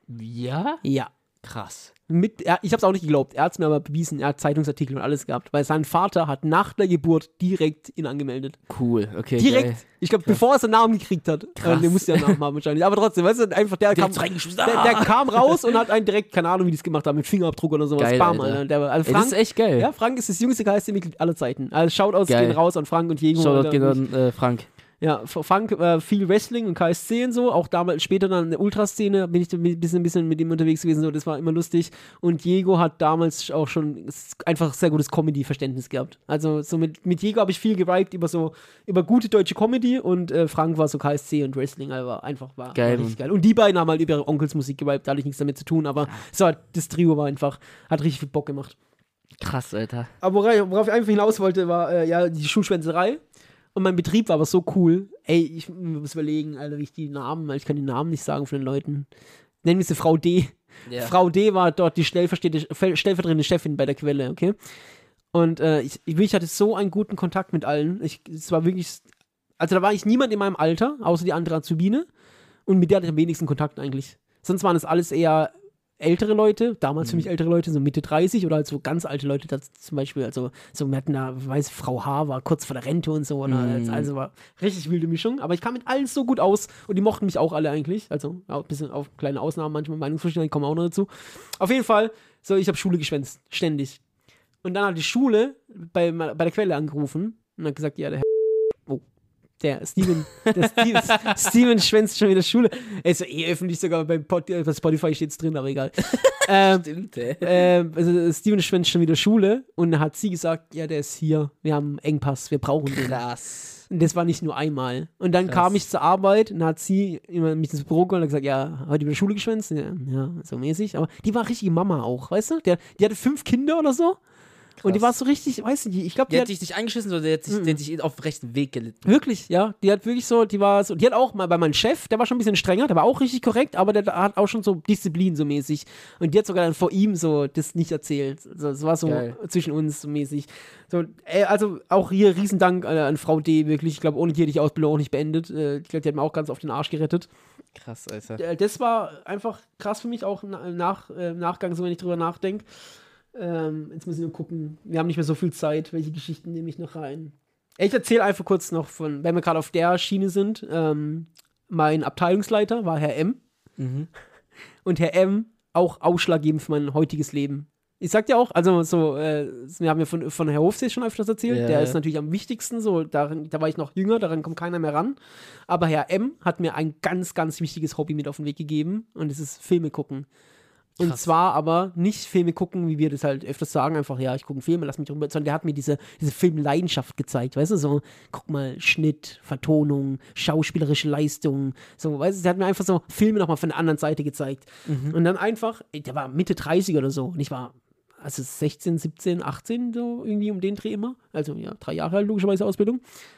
Ja? Ja. Krass. Mit, er, ich habe es auch nicht geglaubt. Er hat es mir aber bewiesen. Er hat Zeitungsartikel und alles gehabt. Weil sein Vater hat nach der Geburt direkt ihn angemeldet. Cool, okay. Direkt. Geil. Ich glaube, bevor er seinen Namen gekriegt hat. Krass. Äh, der musste ja einen Namen haben wahrscheinlich. Aber trotzdem, weißt du, einfach der kam, Direkt reingeschmissen. der, der kam raus und hat einen direkt, keine Ahnung, wie die es gemacht haben, mit Fingerabdruck oder sowas. Geil, Bam, Alter. Alter. Der, also Ey, Frank, das ist echt geil. ja, Frank ist das jüngste K S C-Mitglied aller Zeiten. Also Shoutouts Geil. gehen raus an Frank und Diego. Shoutout Alter. geht an äh, Frank. Ja, Frank, äh, viel Wrestling und K S C und so, auch damals später dann in der Ultraszene bin ich ein bisschen, ein bisschen mit ihm unterwegs gewesen, so, das war immer lustig. Und Diego hat damals auch schon einfach sehr gutes Comedy-Verständnis gehabt. Also so mit, mit Diego habe ich viel gewiped über so, über gute deutsche Comedy und äh, Frank war so K S C und Wrestling, also einfach war, Geil, war richtig Mann. geil. Und die beiden haben halt über ihre Onkelsmusik gewiped, da hatte ich nichts damit zu tun, aber so, das Trio war einfach, hat richtig viel Bock gemacht. Krass, Alter. Aber worauf, worauf ich einfach hinaus wollte, war äh, ja die Schuhschwänzerei. Und mein Betrieb war aber so cool. Ey, ich muss überlegen, Alter, wie ich die Namen, weil ich kann die Namen nicht sagen von den Leuten. Nennen wir sie Frau D. Ja. Frau D war dort die stellvertretende, stellvertretende Chefin bei der Quelle, okay? Und äh, ich, ich, ich hatte so einen guten Kontakt mit allen. Ich, es war wirklich, also da war ich niemand in meinem Alter, außer die andere Azubine. Und mit der hatte ich am wenigsten Kontakt eigentlich. Sonst waren es alles eher ältere Leute, damals für mich ältere Leute, so Mitte dreißig oder halt so ganz alte Leute, das zum Beispiel, also so, wir hatten da, weiß, Frau H. war kurz vor der Rente und so, oder, Mhm. also war richtig wilde Mischung, aber ich kam mit allen so gut aus und die mochten mich auch alle eigentlich, also auch ein bisschen auf kleine Ausnahmen, manchmal Meinungsverschiedenheit, die kommen auch noch dazu. Auf jeden Fall, so, ich habe Schule geschwänzt, ständig. Und dann hat die Schule bei, bei der Quelle angerufen und hat gesagt, ja, der Herr, oh, der Steven, der Steven, Steven schwänzt schon wieder Schule. Er ist ja eh öffentlich, sogar bei, Pod, bei Spotify steht es drin, aber egal. ähm, Stimmt, ey. ähm, also Steven schwänzt schon wieder Schule und dann hat sie gesagt, ja, der ist hier, wir haben einen Engpass, wir brauchen den. Krass. Und das war nicht nur einmal. Und dann Krass. kam ich zur Arbeit und dann hat sie immer mich ins Büro geholt und hat gesagt, ja, heute wieder Schule geschwänzt? Ja, ja, so mäßig. Aber die war richtige Mama auch, weißt du? Der, die hatte fünf Kinder oder so. Und die war so richtig, weiß nicht, ich glaube, Die die, hat hat dich nicht eingeschissen, sondern die hat, sich, die hat sich auf den rechten Weg gelitten. wirklich, ja, die hat wirklich so, die war so, die hat auch mal bei meinem Chef, der war schon ein bisschen strenger, der war auch richtig korrekt, aber der hat auch schon so Disziplin so mäßig. Und die hat sogar dann vor ihm so das nicht erzählt. Also, das war so Geil. zwischen uns so mäßig. So, ey, also auch hier Riesendank äh, an Frau D, wirklich. Ich glaube, ohne die hätte ich die Ausbildung auch nicht beendet. Äh, ich glaube, die hat mir auch ganz auf den Arsch gerettet. Krass, Alter. Äh, das war einfach krass für mich auch im nach, äh, im Nachgang, so wenn ich drüber nachdenke. Ähm, jetzt muss ich nur gucken. Wir haben nicht mehr so viel Zeit. Welche Geschichten nehme ich noch rein? Ich erzähle einfach kurz noch von, wenn wir gerade auf der Schiene sind. Ähm, mein Abteilungsleiter war Herr M. Mhm. Und Herr M. auch ausschlaggebend für mein heutiges Leben. Ich sag dir auch, also so, äh, wir haben ja von, von Herr Hofsee schon öfters erzählt, Ja, der ja. ist natürlich am wichtigsten, so, daran, da war ich noch jünger, daran kommt keiner mehr ran. Aber Herr M. hat mir ein ganz, ganz wichtiges Hobby mit auf den Weg gegeben und es ist Filme gucken. Und Krass. zwar aber nicht Filme gucken, wie wir das halt öfters sagen, einfach, ja, ich gucke Filme, lass mich drüber, sondern der hat mir diese, diese Filmleidenschaft gezeigt, weißt du, so, guck mal, Schnitt, Vertonung, schauspielerische Leistung, so, weißt du, der hat mir einfach so Filme nochmal von der anderen Seite gezeigt. Und dann einfach, ey, der war Mitte dreißig oder so, und ich war, also sechzehn, siebzehn, achtzehn, so irgendwie um den Dreh immer, also ja, drei Jahre halt logischerweise Ausbildung.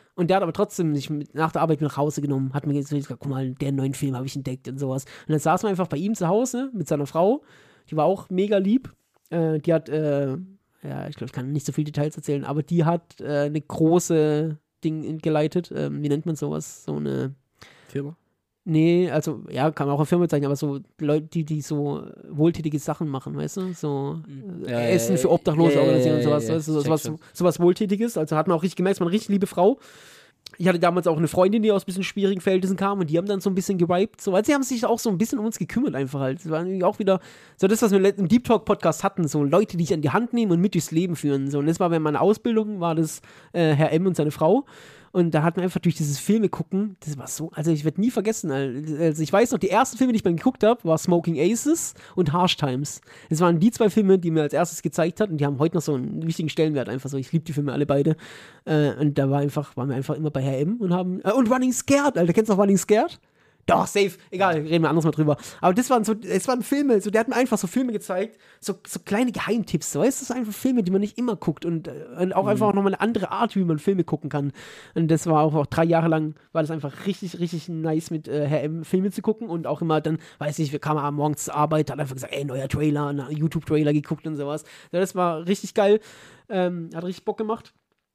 Und der hat aber trotzdem sich mit, nach der Arbeit mit nach Hause genommen, hat mir gesagt, guck mal, den neuen Film habe ich entdeckt und sowas. Und dann saßen wir einfach bei ihm zu Hause mit seiner Frau, die war auch mega lieb. Äh, die hat, äh, ja, ich glaube, ich kann nicht so viele Details erzählen, aber die hat äh, eine große Ding geleitet. Ähm, wie nennt man sowas? So eine Firma? Nee, also, ja, kann man auch eine Firma zeichnen, aber so Leute, die, die so wohltätige Sachen machen, weißt du? So äh, Ja, Essen ja, für Obdachlose ja, ja, organisieren und ja, sowas. ja, weißt du? ich so, check sowas, schon. sowas Wohltätiges. Also hat man auch richtig gemerkt, es war eine richtig liebe Frau. Ich hatte damals auch eine Freundin, die aus ein bisschen schwierigen Verhältnissen kam und die haben dann so ein bisschen gewiped. So, also sie haben sich auch so ein bisschen um uns gekümmert einfach halt. Es war irgendwie auch wieder so das, was wir im Deep Talk Podcast hatten, so Leute, die dich an die Hand nehmen und mit durchs Leben führen. So, und das war während meiner Ausbildung, war das äh, Herr M. und seine Frau. Und da hat man einfach durch dieses Filme gucken, das war so, also ich werde nie vergessen, also ich weiß noch, die ersten Filme, die ich mal geguckt habe, war Smoking Aces und Harsh Times. Das waren die zwei Filme, die mir als erstes gezeigt hat und die haben heute noch so einen wichtigen Stellenwert einfach so. Ich liebe die Filme alle beide. Äh, und da war einfach, waren wir einfach immer bei Herr M. und haben, äh, und Running Scared, Alter, kennst du noch Running Scared? Doch, safe. Egal, reden wir anders mal drüber. Aber das waren so, es waren Filme, so, der hat mir einfach so Filme gezeigt, so, so kleine Geheimtipps, so, weißt du, das sind einfach Filme, die man nicht immer guckt und, äh, und auch mhm. einfach auch nochmal eine andere Art, wie man Filme gucken kann. Und das war auch, auch drei Jahre lang, war das einfach richtig, richtig nice mit äh, Herr M. Filme zu gucken und auch immer dann, weiß ich, wir kamen morgens zur Arbeit, hat einfach gesagt, ey, neuer Trailer, einen YouTube-Trailer geguckt und sowas. Ja, das war richtig geil, ähm, hat richtig Bock gemacht.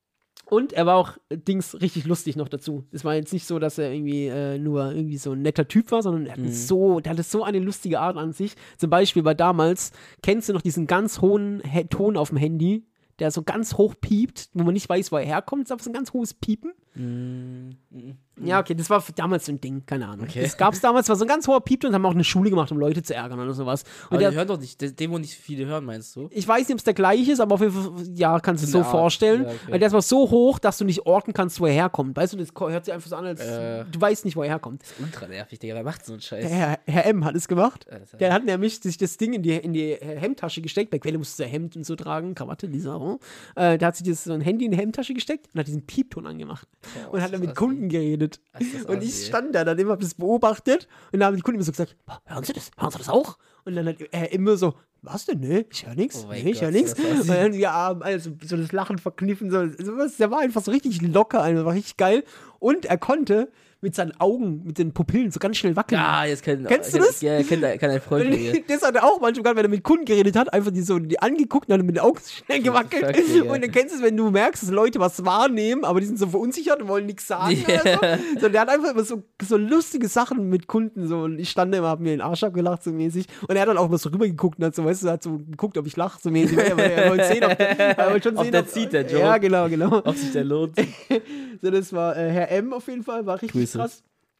Und er war auch, äh, Dings, richtig lustig noch dazu. Es war jetzt nicht so, dass er irgendwie äh, nur irgendwie so ein netter Typ war, sondern er hat Mhm. so, der hatte so eine lustige Art an sich. Zum Beispiel war damals, kennst du noch diesen ganz hohen He- Ton auf dem Handy, der so ganz hoch piept, wo man nicht weiß, wo er herkommt, ist aber so ein ganz hohes Piepen. Mhm. Mhm. Ja, okay, das war für damals so ein Ding, keine Ahnung. Okay. Das gab es damals, war so ein ganz hoher Piep und haben auch eine Schule gemacht, um Leute zu ärgern oder sowas. Und Aber der, die hören doch nicht, den, wo nicht viele hören, meinst du? ich weiß nicht, ob es der gleiche ist, aber auf jeden Fall, ja, kannst du es In so der Art, vorstellen. ja, okay. Weil der ist mal so hoch, dass du nicht orten kannst, wo er herkommt. Weißt du, das ko- hört sich einfach so an, als Äh. du weißt nicht, wo er herkommt. Ultra nervig, Digga, wer macht so einen Scheiß? Herr, Herr M. hat es gemacht. Ja, das ist- Der hat nämlich sich das Ding in die, in die Hemdtasche gesteckt. Bei Quelle musst du ja Hemd und so tragen, Krawatte, Lisa. Äh, der hat sich das, so ein Handy in die Hemdtasche gesteckt und hat diesen Piepton angemacht. Boah, und ist hat dann das mit Kunden geredet. Ist das Und ich assi, ey. stand da dann immer, hab das beobachtet und da haben die Kunden immer so gesagt, "Boah, hören Sie das? Hören Sie das auch?" Und dann hat er immer so, was denn? Ne, ich höre nichts. Oh mein Nee, ich höre Gott, nichts. das war Und assi. dann die Arme, also so das Lachen verkniffen, so, sowas, der war einfach so richtig locker, einfach war richtig geil. Und er konnte mit seinen Augen, mit den Pupillen so ganz schnell wackeln. Ja, jetzt kennt Kennst du kennt, das? Ja, kennt, kennt ein Freund von mir. Das hat er auch manchmal, gerade wenn er mit Kunden geredet hat, einfach die so die angeguckt und dann mit den Augen schnell gewackelt. Fuck, Digga. Und dann kennst du es, wenn du merkst, dass Leute was wahrnehmen, aber die sind so verunsichert und wollen nichts sagen Ja. oder so. So, der hat einfach immer so, so lustige Sachen mit Kunden so und ich stand da immer, hab mir den Arsch abgelacht so mäßig und er hat dann auch mal so rübergeguckt und hat so, weißt du, hat so geguckt, ob ich lache so mäßig, weil er, weil er wollte sehen, ob, er wollte schon Ob sehen, der zieht, der Joke. Ja, genau, genau. Ob sich der lohnt. So, das war äh, Herr M. auf jeden Fall, war richtig Grüße. krass.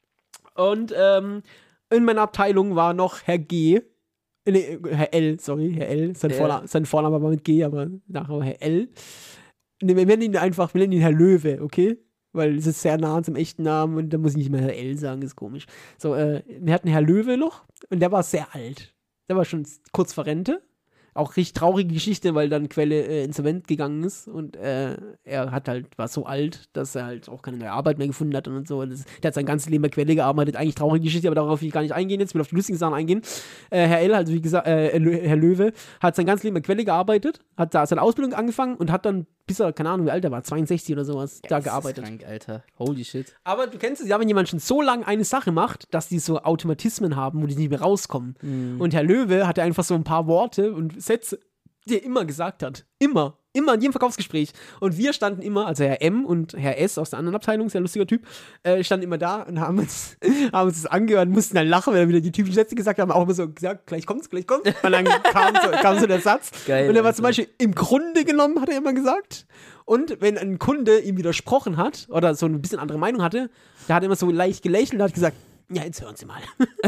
Und ähm, in meiner Abteilung war noch Herr G. Nee, Herr L, sorry, Herr L. Sein, Ja. Vorname, sein Vorname war mit G, aber nachher Herr L. Nee, wir nennen ihn einfach, wir nennen ihn Herr Löwe, okay? Weil es ist sehr nah an seinem echten Namen und da muss ich nicht mehr Herr L sagen, ist komisch. So, äh, wir hatten Herr Löwe noch und der war sehr alt. Der war schon kurz vor Rente. Auch richtig traurige Geschichte, weil dann Quelle äh, insolvent gegangen ist und äh, er hat halt, war so alt, dass er halt auch keine neue Arbeit mehr gefunden hat und so. Und das, der hat sein ganzes Leben bei Quelle gearbeitet, eigentlich traurige Geschichte, aber darauf will ich gar nicht eingehen jetzt, ich will auf die lustigen Sachen eingehen. Äh, Herr L, also wie gesagt, äh, Lö- Herr Löwe, hat sein ganzes Leben bei Quelle gearbeitet, hat da seine Ausbildung angefangen und hat dann, bis er, keine Ahnung, wie alt er war, zweiundsechzig oder sowas, da Das ist gearbeitet. krank, Alter. Holy shit. Aber du kennst es ja, wenn jemand schon so lange eine Sache macht, dass die so Automatismen haben, wo die nicht mehr rauskommen. Mhm. Und Herr Löwe hatte einfach so ein paar Worte und Sätze, die er immer gesagt hat. Immer. Immer in jedem Verkaufsgespräch. Und wir standen immer, also Herr M und Herr S aus der anderen Abteilung, sehr lustiger Typ, äh, standen immer da und haben uns, haben uns das angehört und mussten dann lachen, wenn er wieder die typischen Sätze gesagt haben, auch immer so gesagt, gleich kommt's, gleich kommt's. Und dann kam so, kam so der Satz. Geil, und er war Alter. zum Beispiel im Grunde genommen, hat er immer gesagt. Und wenn ein Kunde ihm widersprochen hat oder so ein bisschen andere Meinung hatte, da hat er immer so leicht gelächelt und hat gesagt, ja, jetzt hören Sie mal.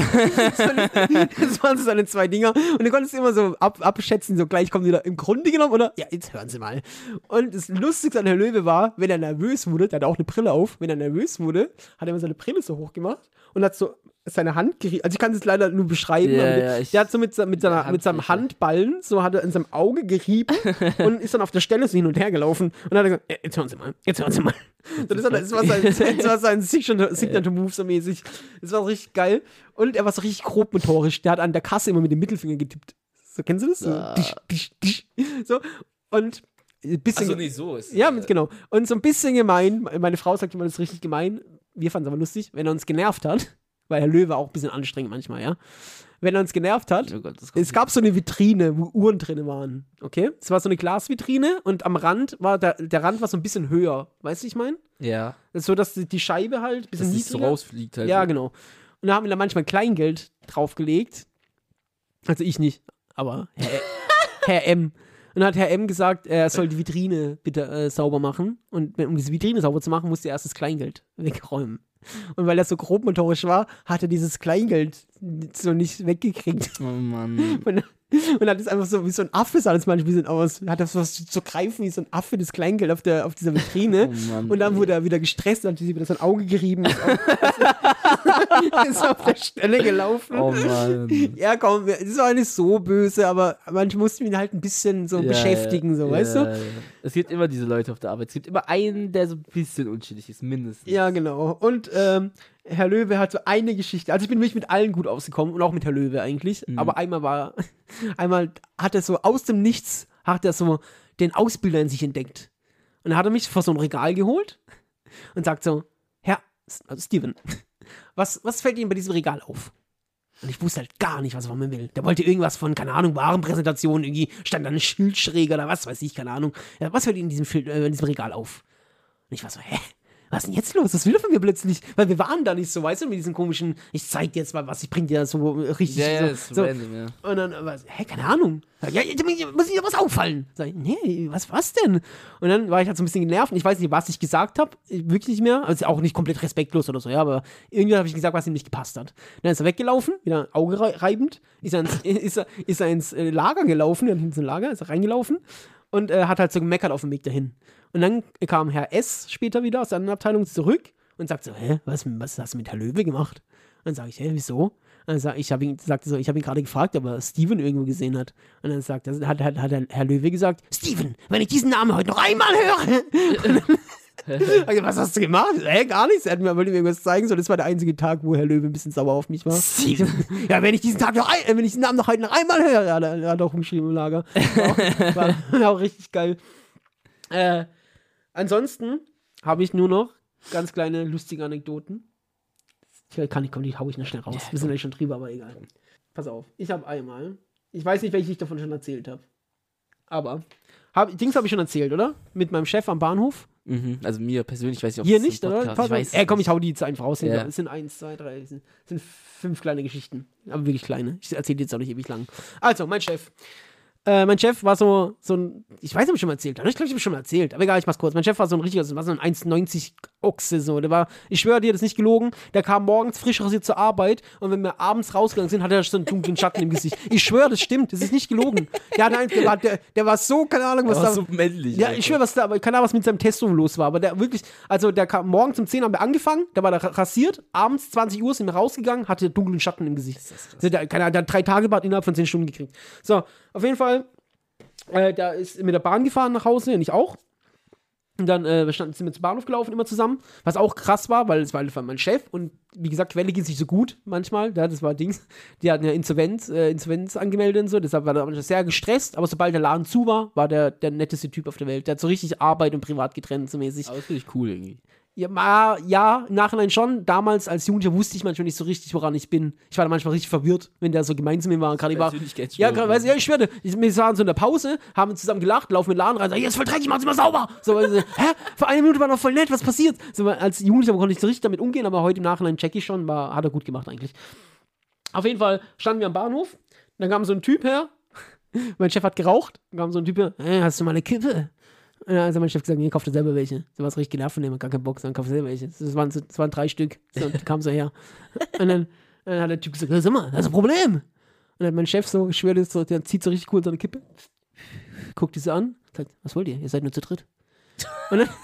Das waren so seine zwei Dinger. Und du konntest immer so ab, abschätzen, so gleich kommt wieder im Grunde genommen oder ja, jetzt hören Sie mal. Und das Lustigste an Herr Löwe war, wenn er nervös wurde, der hatte auch eine Brille auf, wenn er nervös wurde, hat er immer seine Brille so hoch gemacht und hat so seine Hand gerieben. Also ich kann es leider nur beschreiben. Ja, aber der, ja, ich- der hat so mit, se- mit, seiner, Hand mit seinem nicht, Handballen, so hat er in seinem Auge gerieben und ist dann auf der Stelle so hin und her gelaufen und hat gesagt, ja, jetzt hören Sie mal, jetzt hören Sie mal. So, das, war, das war sein, das war sein Signature, Signature Move so mäßig. Das war richtig geil. Und er war so richtig grobmotorisch. Der hat an der Kasse immer mit dem Mittelfinger getippt. So, kennst du das? So, Ah. disch, disch, disch. So. Und ein bisschen. Achso, nee, so ist Ja, äh, mit, genau. Und so ein bisschen gemein, meine Frau sagt immer, das ist richtig gemein. Wir fanden es aber lustig, wenn er uns genervt hat, weil Herr Löwe auch ein bisschen anstrengend manchmal, ja. Wenn er uns genervt hat, Oh Gott, das kommt es gab so eine Vitrine, wo Uhren drin waren, okay? Es war so eine Glasvitrine und am Rand war, der, der Rand war so ein bisschen höher, weißt du, wie ich meine? Ja, Das ist so, dass die die Scheibe halt ein bisschen dass es so niedriger. rausfliegt halt. Ja, genau. Und da haben wir da manchmal Kleingeld draufgelegt. Also ich nicht, aber Herr, Herr M. Und dann hat Herr M gesagt, er soll die Vitrine bitte äh, sauber machen. Und um diese Vitrine sauber zu machen, musste er erst das Kleingeld wegräumen. Und weil er so grobmotorisch war, hat er dieses Kleingeld so nicht weggekriegt. Oh Mann. Und, und hat es einfach so wie so ein Affe, sah das manchmal ein bisschen aus. Hat das was zu greifen wie so ein Affe, das Kleingeld auf, der, auf dieser Vitrine. Oh Mann, und dann ey. wurde er wieder gestresst, hat sich wieder sein Auge gerieben. Ist auf, ist auf der Stelle gelaufen. Oh Mann. Ja, komm, das war nicht so böse, aber manchmal mussten wir ihn halt ein bisschen so Ja, beschäftigen, so, ja, weißt du? ja, ja. Es gibt immer diese Leute auf der Arbeit. Es gibt immer einen, der so ein bisschen unschädlich ist, mindestens. Ja, genau. Und ähm, Herr Löwe hat so eine Geschichte. Also ich bin wirklich mit allen gut ausgekommen und auch mit Herr Löwe eigentlich. Mhm. Aber einmal war, einmal hat er so aus dem Nichts, hat er so den Ausbilder in sich entdeckt. Und dann hat er mich vor so ein Regal geholt und sagt so, Herr, also Steven, was, was fällt Ihnen bei diesem Regal auf? Und ich wusste halt gar nicht, was er von mir will. Der wollte irgendwas von, keine Ahnung, Warenpräsentation, irgendwie stand da eine Schildschräge oder was weiß ich, keine Ahnung. Ja, was fällt Ihnen in diesem, Fil- äh, in diesem Regal auf? Und ich war so, hä? Was ist denn jetzt los? Was will er von mir plötzlich? Weil wir waren da nicht so, weißt du, mit diesen komischen, ich zeig dir jetzt mal was, ich bring dir so richtig. Ja, ja, so, das ist so. random, ja. Und dann, was, hä, keine Ahnung. Sag, ja, jetzt muss dir was auffallen. Sag ich, nee, was, was denn? Und dann war ich halt so ein bisschen genervt und ich weiß nicht, was ich gesagt habe, wirklich nicht mehr. Also auch nicht komplett respektlos oder so, ja, aber irgendwie habe ich gesagt, was ihm nicht gepasst hat. Dann ist er weggelaufen, wieder Auge reibend, ist er ins, ist er, ist er ins äh, Lager gelaufen, in so ein Lager, ist er reingelaufen und äh, hat halt so gemeckert auf dem Weg dahin. Und dann kam Herr S. später wieder aus der anderen Abteilung zurück und sagt so, hä, was, was hast du mit Herr Löwe gemacht? Und dann sage ich, hä, wieso? Und dann sag, ich habe ihn, sagte so, ich habe ihn gerade gefragt, ob er Steven irgendwo gesehen hat. Und dann sagt, hat, hat, hat Herr Löwe gesagt, Steven, wenn ich diesen Namen heute noch einmal höre. Also, was hast du gemacht? Hä, gar nichts. Er hat mir, wollte mir irgendwas zeigen. So, das war der einzige Tag, wo Herr Löwe ein bisschen sauer auf mich war. Steven. Ja, wenn ich diesen Tag noch ein, äh, wenn ich diesen Namen noch heute noch einmal höre. Ja, er hat auch umgeschrieben im Lager. War, war auch richtig geil. Äh, ansonsten habe ich nur noch ganz kleine lustige Anekdoten. Vielleicht kann ich, komm, die hau ich noch schnell raus. Ja, Wir sind eigentlich schon drüber, aber egal. Pass auf. Ich habe einmal, ich weiß nicht, welche ich davon schon erzählt habe. Aber, hab, Dings habe ich schon erzählt, oder? Mit meinem Chef am Bahnhof. Mhm. Also mir persönlich, weiß ich, ob Hier es nicht, im oder? Podcast- Ich weiß Ey, komm, nicht. ich hau die jetzt einfach raus. Ja. Es sind eins, zwei, drei, es sind, es sind fünf kleine Geschichten. Aber wirklich kleine. Ich erzähle jetzt auch nicht ewig lang. Also, mein Chef. Äh, mein Chef war so, so ein, ich weiß nicht, ob ich schon mal erzählt habe. Ich glaube, ich habe schon mal erzählt. Aber egal, ich mach's kurz. Mein Chef war so ein richtiger, war so ein eins neunzig Ochse, so. Der war, ich schwöre dir, das ist nicht gelogen. Der kam morgens frisch rasiert zur Arbeit und wenn wir abends rausgegangen sind, hatte er so einen dunklen Schatten im Gesicht. Ich schwöre, das stimmt. Das ist nicht gelogen. Der, hat einen, der, war, der, der war so, keine Ahnung, was Aber da. so männlich. Ja, Alter. ich schwöre, was da, aber keine Ahnung, was mit seinem Testo los war. Aber der wirklich, also der kam morgens um zehn haben wir angefangen, da war der ra- rasiert, abends zwanzig Uhr sind wir rausgegangen, hatte dunklen Schatten im Gesicht. Also der, keine Ahnung, der hat drei Tage Bad innerhalb von zehn Stunden gekriegt. So, auf jeden Fall. Äh, da ist mit der Bahn gefahren nach Hause und ich auch. Und dann äh, wir standen, sind wir zum Bahnhof gelaufen, immer zusammen. Was auch krass war, weil es war, war mein Chef. Und wie gesagt, Quelle geht nicht so gut manchmal. Ja, das war Dings. Die hatten ja Insolvenz, äh, Insolvenz angemeldet und so. Deshalb war er manchmal sehr gestresst. Aber sobald der Laden zu war, war der der netteste Typ auf der Welt. Der hat so richtig Arbeit und Privat getrennt, so mäßig. Aber das finde ich cool irgendwie. Ja, ma, ja, im Nachhinein schon. Damals als Jugendlicher wusste ich manchmal nicht so richtig, woran ich bin. Ich war da manchmal richtig verwirrt, wenn der so gemein zu mir war. Gerade ich war. Ja, gerade, weißt du, ja, ich schwöre, ich, wir waren so in der Pause, haben zusammen gelacht, laufen mit den Laden rein, sagen, hier ist voll dreckig, machen's mal sauber. So, weißt du, hä? Vor einer Minute war noch voll nett, was passiert? So, als Jugendlicher konnte ich so richtig damit umgehen, aber heute im Nachhinein check ich schon, war, hat er gut gemacht eigentlich. Auf jeden Fall standen wir am Bahnhof, dann kam so ein Typ her, mein Chef hat geraucht, dann kam so ein Typ her, hey, hast du mal eine Kippe? Und dann hat mein Chef gesagt, nee, kauf dir selber welche. So was richtig genervt von dem, gar keinen Bock, sondern kauf dir selber welche. Das waren, so, das waren drei Stück. So, und die kamen so her. Und dann, dann hat der Typ gesagt, sag mal, das ist ein Problem. Und dann hat mein Chef so, ich schwöre, so, der zieht so richtig cool so eine Kippe, guckt die so an, sagt, was wollt ihr? Ihr seid nur zu dritt. Und dann,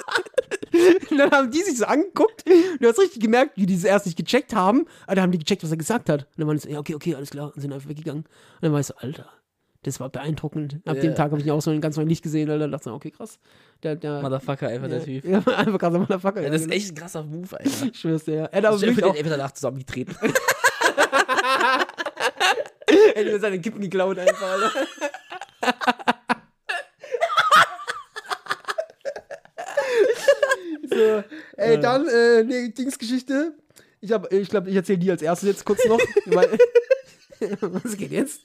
und dann haben die sich so angeguckt. Du hast richtig gemerkt, wie die es erst nicht gecheckt haben. Aber dann haben die gecheckt, was er gesagt hat. Und dann waren die so, ja, okay, okay, alles klar. Und sind einfach weggegangen. Und dann war ich so, Alter. Das war beeindruckend. Ab Ja. dem Tag habe ich ihn auch so ein ganz neues Licht gesehen, Alter. Da dachte ich, okay, krass. Der, der, Motherfucker, einfach ja, der Typ. Ja, einfach krasser Motherfucker. Ja, das ist genau. echt ein krasser Move, Alter. Ich schwör's dir, ja. Er hat aber Ich wirklich bin auch, einfach danach zusammengetreten. er hat mir seine Kippen geklaut einfach, Alter. So, ey, dann, äh, ne, Dingsgeschichte. Ich hab, ich glaube, ich erzähle die als erstes jetzt kurz noch. Weil, was geht jetzt?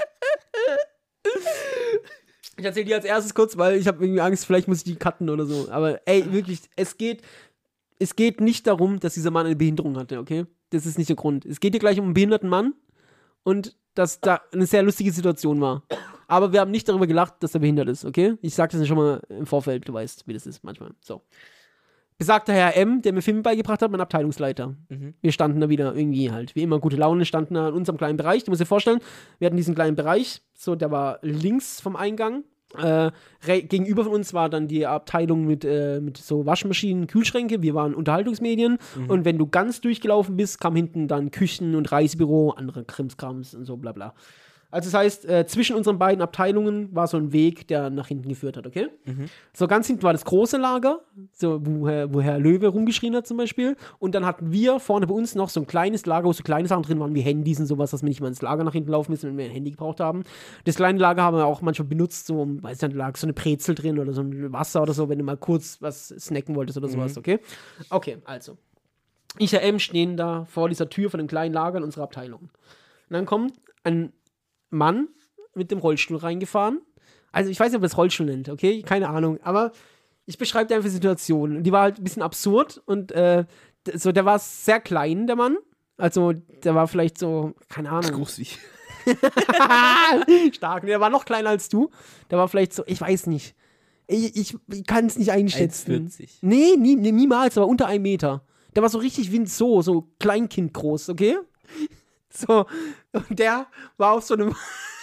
Ich erzähle die als erstes kurz, weil ich habe irgendwie Angst, vielleicht muss ich die cutten oder so. Aber ey, wirklich, es geht, es geht nicht darum, dass dieser Mann eine Behinderung hatte, okay? Das ist nicht der Grund. Es geht hier gleich um einen behinderten Mann und dass da eine sehr lustige Situation war. Aber wir haben nicht darüber gelacht, dass er behindert ist, okay? Ich sag das schon mal im Vorfeld, du weißt, wie das ist manchmal. So. Besagter Herr M., der mir Filme beigebracht hat, mein Abteilungsleiter. Mhm. Wir standen da wieder irgendwie halt, wie immer, gute Laune, standen da in unserem kleinen Bereich. Du musst dir vorstellen, wir hatten diesen kleinen Bereich, so, der war links vom Eingang. Äh, gegenüber von uns war dann die Abteilung mit, äh, mit so Waschmaschinen, Kühlschränke. Wir waren Unterhaltungsmedien. Mhm. Und wenn du ganz durchgelaufen bist, kam hinten dann Küchen- und Reisebüro, andere Krimskrams und so, bla bla. Also das heißt, äh, zwischen unseren beiden Abteilungen war so ein Weg, der nach hinten geführt hat, okay? Mhm. So ganz hinten war das große Lager, so, wo, Herr, wo Herr Löwe rumgeschrien hat zum Beispiel. Und dann hatten wir vorne bei uns noch so ein kleines Lager, wo so kleine Sachen drin waren, wie Handys und sowas, dass wir nicht mal ins Lager nach hinten laufen müssen, wenn wir ein Handy gebraucht haben. Das kleine Lager haben wir auch manchmal benutzt, so, weiß nicht, da lag so eine Brezel drin oder so ein Wasser oder so, wenn du mal kurz was snacken wolltest oder sowas, mhm. okay? Okay, also. Ich, Herr M., stehen da vor dieser Tür von dem kleinen Lager in unserer Abteilung. Und dann kommt ein Mann mit dem Rollstuhl reingefahren. Also ich weiß nicht, ob er das Rollstuhl nennt, okay? Keine Ahnung. Aber ich beschreibe dir einfach die Situation. Die war halt ein bisschen absurd und äh, so, der war sehr klein, der Mann. Also der war vielleicht so, keine Ahnung. Großig. Stark. Der war noch kleiner als du. Der war vielleicht so, ich weiß nicht. Ich, ich, ich kann es nicht einschätzen. eins Komma vierzig. Nee, nie, nie, niemals, aber unter einem Meter. Der war so richtig wie so, so Kleinkind groß, okay? So, und der war auf so einem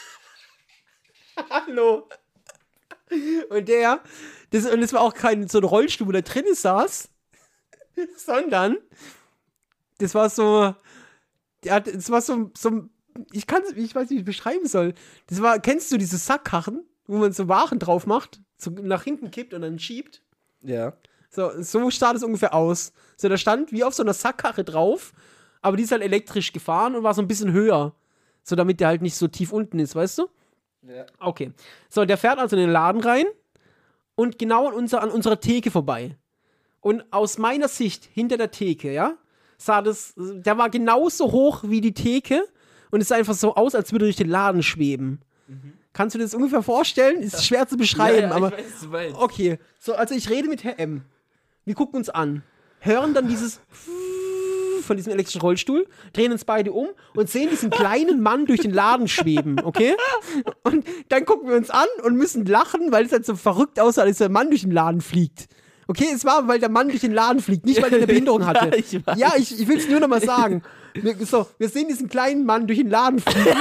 Hallo. Und der, das, und das war auch kein so ein Rollstuhl, wo der drin saß, sondern das war so, der hat, das war so, so ich kann ich weiß nicht, wie ich es beschreiben soll. Das war, kennst du diese Sackkarren, wo man so Waren drauf macht, so nach hinten kippt und dann schiebt? Ja. So, so sah das ungefähr aus. So, da stand wie auf so einer Sackkarre drauf, aber die ist halt elektrisch gefahren und war so ein bisschen höher. So, damit der halt nicht so tief unten ist, weißt du? Ja. Okay. So, der fährt also in den Laden rein und genau an, unser, an unserer Theke vorbei. Und aus meiner Sicht, hinter der Theke, ja, sah das, der war genauso hoch wie die Theke und es sah einfach so aus, als würde er durch den Laden schweben. Mhm. Kannst du dir das ungefähr vorstellen? Ist schwer zu beschreiben, ja, ja, aber. Ich weiß, du meinst. Okay. So, also ich rede mit Herr M. Wir gucken uns an, hören dann dieses von diesem elektrischen Rollstuhl, drehen uns beide um und sehen diesen kleinen Mann durch den Laden schweben, okay? Und dann gucken wir uns an und müssen lachen, weil es halt so verrückt aussah, als der Mann durch den Laden fliegt. Okay, es war, weil der Mann durch den Laden fliegt, nicht weil er eine Behinderung hatte. Ja, ich, ja, ich, ich will es nur noch mal sagen. Wir, so, wir sehen diesen kleinen Mann durch den Laden fliegen.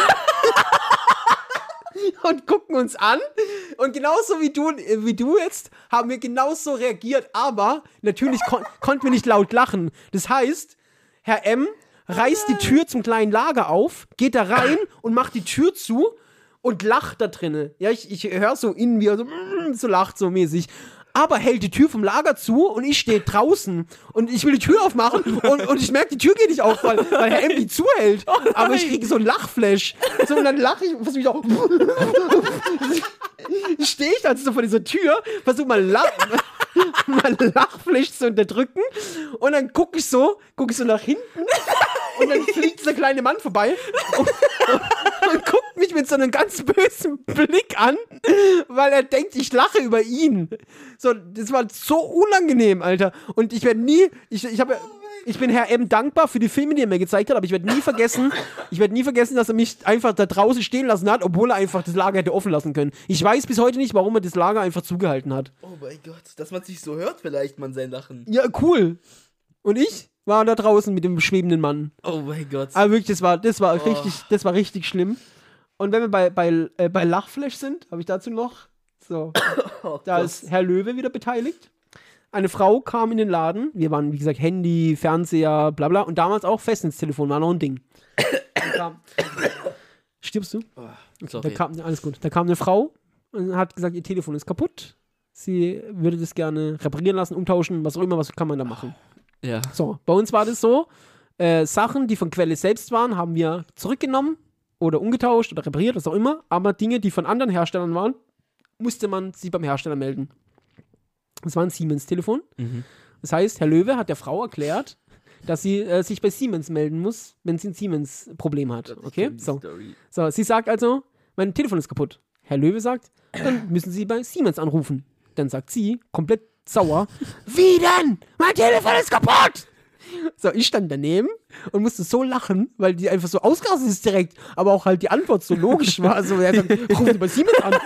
Und gucken uns an und genauso wie du, wie du jetzt, haben wir genauso reagiert, aber natürlich kon- konnten wir nicht laut lachen. Das heißt, Herr M. reißt die Tür zum kleinen Lager auf, geht da rein und macht die Tür zu und lacht da drinnen. Ja, ich, ich höre so innen, wie er so, so lacht so mäßig. Aber hält die Tür vom Lager zu und ich stehe draußen und ich will die Tür aufmachen und, und ich merke, die Tür geht nicht auf, weil, weil Herr M. die zuhält. Oh aber ich kriege so einen Lachflash. So, und dann lache ich, versuche ich auch. Stehe ich also so vor dieser Tür, versuche mal, Lach, mal Lachflash zu unterdrücken und dann gucke ich so, gucke ich so nach hinten und dann fliegt dieser kleine Mann vorbei und, und, und guckt mich mit so einem ganz bösen Blick an, weil er denkt, ich lache über ihn. So, das war so unangenehm, Alter. Und ich werde nie, ich, ich habe ich bin Herr M. dankbar für die Filme, die er mir gezeigt hat, aber ich werde nie vergessen, ich werde nie vergessen, dass er mich einfach da draußen stehen lassen hat, obwohl er einfach das Lager hätte offen lassen können. Ich weiß bis heute nicht, warum er das Lager einfach zugehalten hat. Oh mein Gott, dass man sich so hört vielleicht, man sein Lachen. Ja, cool. Und ich war da draußen mit dem schwebenden Mann. Oh mein Gott. Aber wirklich, das war, das war oh. richtig, das war richtig schlimm. Und wenn wir bei, bei, äh, bei Lachflash sind, habe ich dazu noch, so, oh da Gott. Ist Herr Löwe wieder beteiligt. Eine Frau kam in den Laden, wir waren, wie gesagt, Handy, Fernseher, bla bla, und damals auch Festnetztelefon, war noch ein Ding. Kam, stirbst du? Oh, da kam, alles gut. Da kam eine Frau und hat gesagt, ihr Telefon ist kaputt. Sie würde das gerne reparieren lassen, umtauschen, was auch immer, was kann man da machen. Ja. So, bei uns war das so, äh, Sachen, die von Quelle selbst waren, haben wir zurückgenommen oder umgetauscht oder repariert, was auch immer, aber Dinge, die von anderen Herstellern waren, musste man sie beim Hersteller melden. Das war ein Siemens-Telefon. Mhm. Das heißt, Herr Löwe hat der Frau erklärt, dass sie äh, sich bei Siemens melden muss, wenn sie ein Siemens-Problem hat. Okay? So. so, sie sagt also, mein Telefon ist kaputt. Herr Löwe sagt, dann müssen Sie bei Siemens anrufen. Dann sagt sie, komplett sauer, wie denn? Mein Telefon ist kaputt! So, ich stand daneben und musste so lachen, weil die einfach so ausgerastet ist direkt, aber auch halt die Antwort so logisch war. Also, er sagt, rufen Sie bei Siemens an,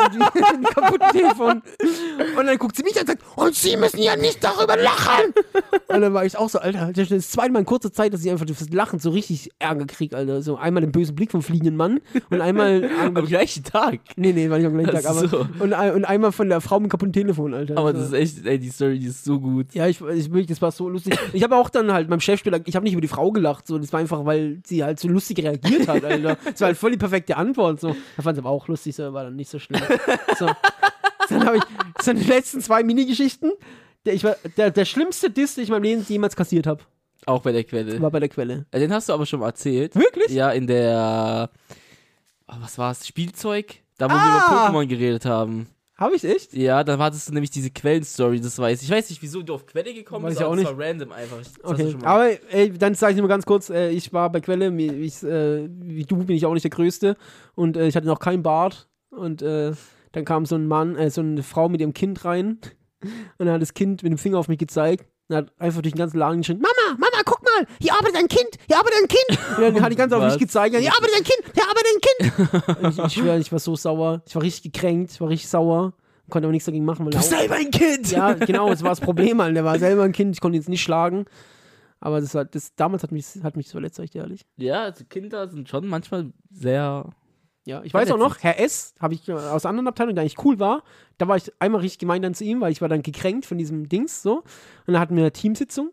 ein kaputtes Telefon. Und dann guckt sie mich an und sagt, und Sie müssen ja nicht darüber lachen. Und dann war ich auch so, Alter, das ist das zweite Mal in kurzer Zeit, dass ich einfach das Lachen so richtig Ärger kriege, Alter. So einmal den bösen Blick vom fliegenden Mann und einmal... Am gleichen Tag? Nee, nee, war nicht am gleichen Tag, aber... So. Und, und einmal von der Frau mit kaputtem Telefon, Alter. Aber das ist echt, ey, die Story, die ist so gut. Ja, ich, ich wirklich, das war so lustig. Ich habe auch dann halt beim Chefspieler, ich habe nicht über die Frau gelacht, so, das war einfach, weil sie halt so lustig reagiert hat, Alter. Das war halt voll die perfekte Antwort, so. Da fand ich aber auch lustig, so, war dann nicht so schlimm. So. Dann habe ich, das sind die letzten zwei Minigeschichten, der, ich war, der, der schlimmste Diss, den ich in meinem Leben jemals kassiert habe. Auch bei der Quelle. War bei der Quelle. Ja, den hast du aber schon mal erzählt. Wirklich? Ja, in der, oh, was war es, Spielzeug? Da, wo Ah! wir über Pokémon geredet haben. Habe ich echt? Ja, dann hattest du nämlich diese Quellenstory, das weiß ich. Ich weiß nicht, wieso du auf Quelle gekommen Weiß bist, ich auch aber nicht. das war random einfach. Das hast du Okay, schon mal- aber ey, dann sage ich nur mal ganz kurz, äh, ich war bei Quelle, mir- ich, äh, wie du bin ich auch nicht der Größte und äh, ich hatte noch keinen Bart und äh, dann kam so ein Mann, äh, so eine Frau mit ihrem Kind rein und dann hat das Kind mit dem Finger auf mich gezeigt und hat einfach durch den ganzen Laden geschrien, Mama, Mama, guck mal, hier arbeitet ein Kind, hier arbeitet ein Kind. Und dann hat die ganze Zeit auf Was? mich gezeigt, hier arbeitet ein Kind, hier arbeitet ein Kind. Und ich, ich schwöre, ich war so sauer, ich war richtig gekränkt, ich war richtig sauer, konnte aber nichts dagegen machen. Weil Du bist selber ein Kind! ja, genau, das war das Problem, Alter. Der war selber ein Kind, ich konnte ihn jetzt nicht schlagen. Aber das war, das, damals hat mich, hat mich das verletzt, sag ich dir ehrlich. Ja, also Kinder sind schon manchmal sehr... Ja, ich weiß auch noch, Herr S., habe ich äh, aus einer anderen Abteilung, der eigentlich cool war, da war ich einmal richtig gemein dann zu ihm, weil ich war dann gekränkt von diesem Dings, so. Und dann hatten wir eine Teamsitzung.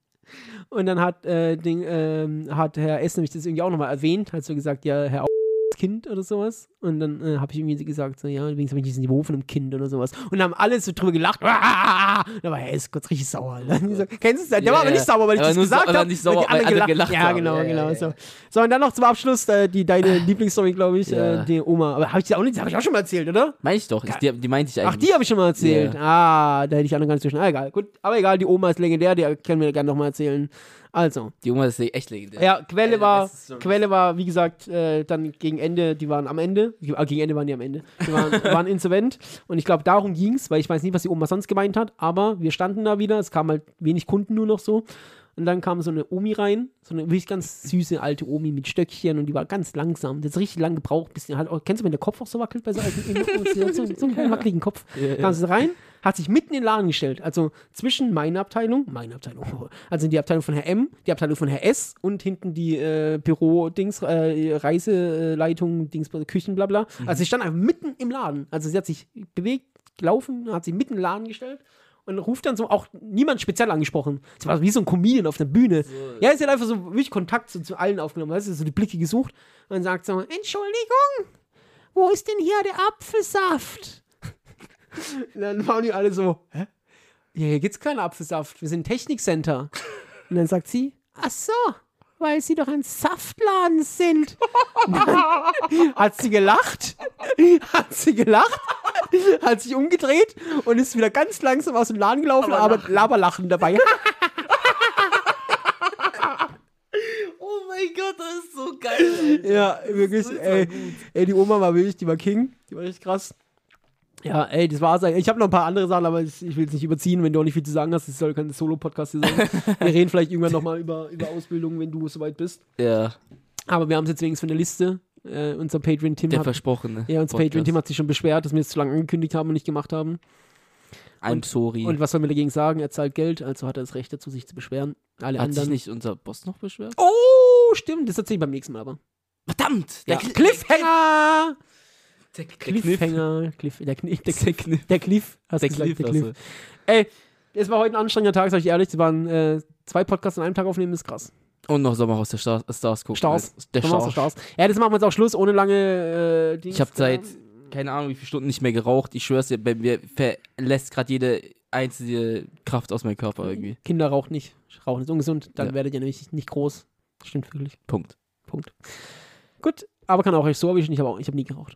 Und dann hat, äh, Ding, ähm, hat Herr S. nämlich das irgendwie auch nochmal erwähnt, hat so gesagt, ja, Herr Kind oder sowas. Und dann äh, habe ich irgendwie gesagt, so, ja, übrigens habe ich dieses Niveau von einem Kind oder sowas. Und dann haben alle so drüber gelacht. Da war er ist kurz richtig sauer. So, kennst du das? Der Ja, war aber ja. nicht sauer, weil ich Aber das nur gesagt sau- habe. nicht sauer, weil die weil alle anderen gelacht Ja, haben. genau, Ja, genau. ja, so. ja. so, und dann noch zum Abschluss äh, die, deine Lieblingsstory, glaube ich, Ja. äh, die Oma. Aber habe ich die auch nicht, habe ich auch schon mal erzählt, oder? Meine ich doch, ich, die, die meinte ich eigentlich. Ach, die habe ich schon mal erzählt. Ja. Ah, da hätte ich anderen gar nicht zwischen. Ah, egal. Gut, aber egal, die Oma ist legendär, die können wir gerne nochmal erzählen. Also, Die Oma ist echt legendär. ja, Quelle Eine war, beste Story. Quelle war, wie gesagt, äh, dann gegen Ende, die waren am Ende, ah, gegen Ende waren die am Ende, die waren, waren insolvent und ich glaube, darum ging es, weil ich weiß nicht, was die Oma sonst gemeint hat, aber wir standen da wieder, es kamen halt wenig Kunden nur noch so und dann kam so eine Omi rein, so eine wirklich ganz süße alte Omi mit Stöckchen und die war ganz langsam, das hat richtig lang gebraucht, bis die halt, auch, kennst du, wenn der Kopf auch so wackelt bei so alten, so, so, so einen wackeligen Kopf, Ja, kam sie rein, hat sich mitten in den Laden gestellt, also zwischen meiner Abteilung, meine Abteilung, also die Abteilung von Herr M, die Abteilung von Herr S und hinten die äh, Büro-Dings, äh, Reiseleitung, Dings, Küchen, bla bla. Mhm. Also sie stand einfach mitten im Laden. Also sie hat sich bewegt, gelaufen, hat sich mitten im Laden gestellt und ruft dann so, auch niemand speziell angesprochen. Sie war wie so ein Comedian auf der Bühne. Ja, sie hat einfach so wirklich Kontakt so, zu allen aufgenommen, weißt du, so die Blicke gesucht und sagt so, Entschuldigung, wo ist denn hier der Apfelsaft? Und dann waren die alle so, hä? Ja, hier gibt's keinen Apfelsaft, wir sind ein Technikcenter. Und dann sagt sie, ach so, weil sie doch ein Saftladen sind. Und dann hat sie gelacht, hat sie gelacht, hat sich umgedreht und ist wieder ganz langsam aus dem Laden gelaufen, aber, aber Laberlachen dabei. Oh mein Gott, das ist so geil, Alter. Ja, wirklich, super ey, gut. ey, die Oma war wirklich, die war King, die war richtig krass. Ja, ey, das war's eigentlich. Ich habe noch ein paar andere Sachen, aber ich, ich will es nicht überziehen, wenn du auch nicht viel zu sagen hast. Das soll kein Solo-Podcast hier sein. Wir reden vielleicht irgendwann nochmal über, über Ausbildung, wenn du soweit bist. Ja, Aber wir haben es jetzt wenigstens von der Liste. Äh, unser Patreon-Tim der hat, versprochene. ja, unser Podcast. Patreon-Tim hat sich schon beschwert, dass wir es zu lange angekündigt haben und nicht gemacht haben. I'm sorry. Und was soll man dagegen sagen? Er zahlt Geld, also hat er das Recht dazu, sich zu beschweren. Alle Hat sich anderen. nicht unser Boss noch beschwert? Oh, stimmt, das erzähle ich beim nächsten Mal aber. Verdammt! Ja. Cl- Cliffhanger! Der, der Cliffhanger, Cliff, der, Kniff, der, Der Kniff. der Cliff, hast Der du gesagt, Cliff, der also. Cliff. Ey, es war heute ein anstrengender Tag, sag ich ehrlich. Es waren äh, zwei Podcasts an einem Tag aufnehmen, ist krass. Und noch Sommerhaus der Stars, Stars gucken. Stars. Der Dann machst du Stars. Stars. Ja, das machen wir jetzt auch Schluss, ohne lange äh, Dings. Ich habe seit, keine Ahnung, wie viele Stunden nicht mehr geraucht. Ich schwör's dir, bei mir verlässt gerade jede einzige Kraft aus meinem Körper irgendwie. Kinder rauchen nicht. Rauchen ist ungesund, dann Ja. werdet ihr nämlich nicht groß. Das stimmt wirklich. Punkt. Punkt. Gut, aber kann auch euch so erwischen. Ich habe auch, ich habe nie geraucht.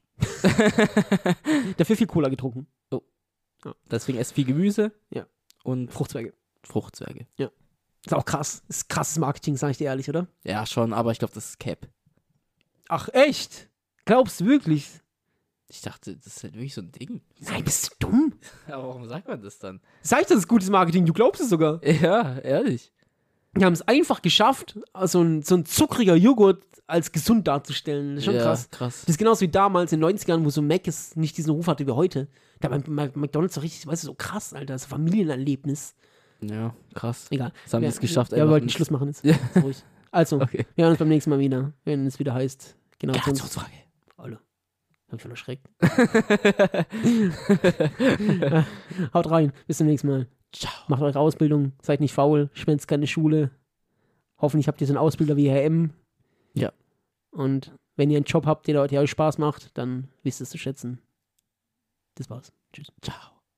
Dafür viel Cola getrunken. Deswegen esst viel Gemüse. Ja. Und Fruchtzweige. Fruchtzwerge. Ist auch krass. Ist krasses Marketing, sag ich dir ehrlich, oder? Ja, schon, aber ich glaube, das ist Cap. Ach, echt? Glaubst du wirklich? Ich dachte, das ist halt wirklich so ein Ding. Nein, bist du dumm? Aber warum sagt man das dann? Sag ich, das ist gutes Marketing, du glaubst es sogar. Ja, ehrlich. Die haben es einfach geschafft, so ein, so ein zuckriger Joghurt als gesund darzustellen. Das ist schon ja, krass. krass. Das ist genauso wie damals in den neunzigern, wo so Mc's nicht diesen Ruf hatte wie heute. Da war McDonalds so richtig, weißt du, so krass, Alter, das Familienerlebnis. Ja, krass. Egal. Das haben die es geschafft. Ja, wir einfach wollten nicht- Schluss machen jetzt. Ja. Ist ruhig. Also, Okay. wir hören uns beim nächsten Mal wieder, wenn es wieder heißt. Genau. Generationsfrage. Alter, hab ich voll erschreckt. Haut rein, bis zum nächsten Mal. Ciao. Macht eure Ausbildung, seid nicht faul, schwänzt keine Schule. Hoffentlich habt ihr so einen Ausbilder wie Herr M. Ja. Und wenn ihr einen Job habt, der, der euch Spaß macht, dann wisst ihr es zu schätzen. Das war's. Tschüss. Ciao.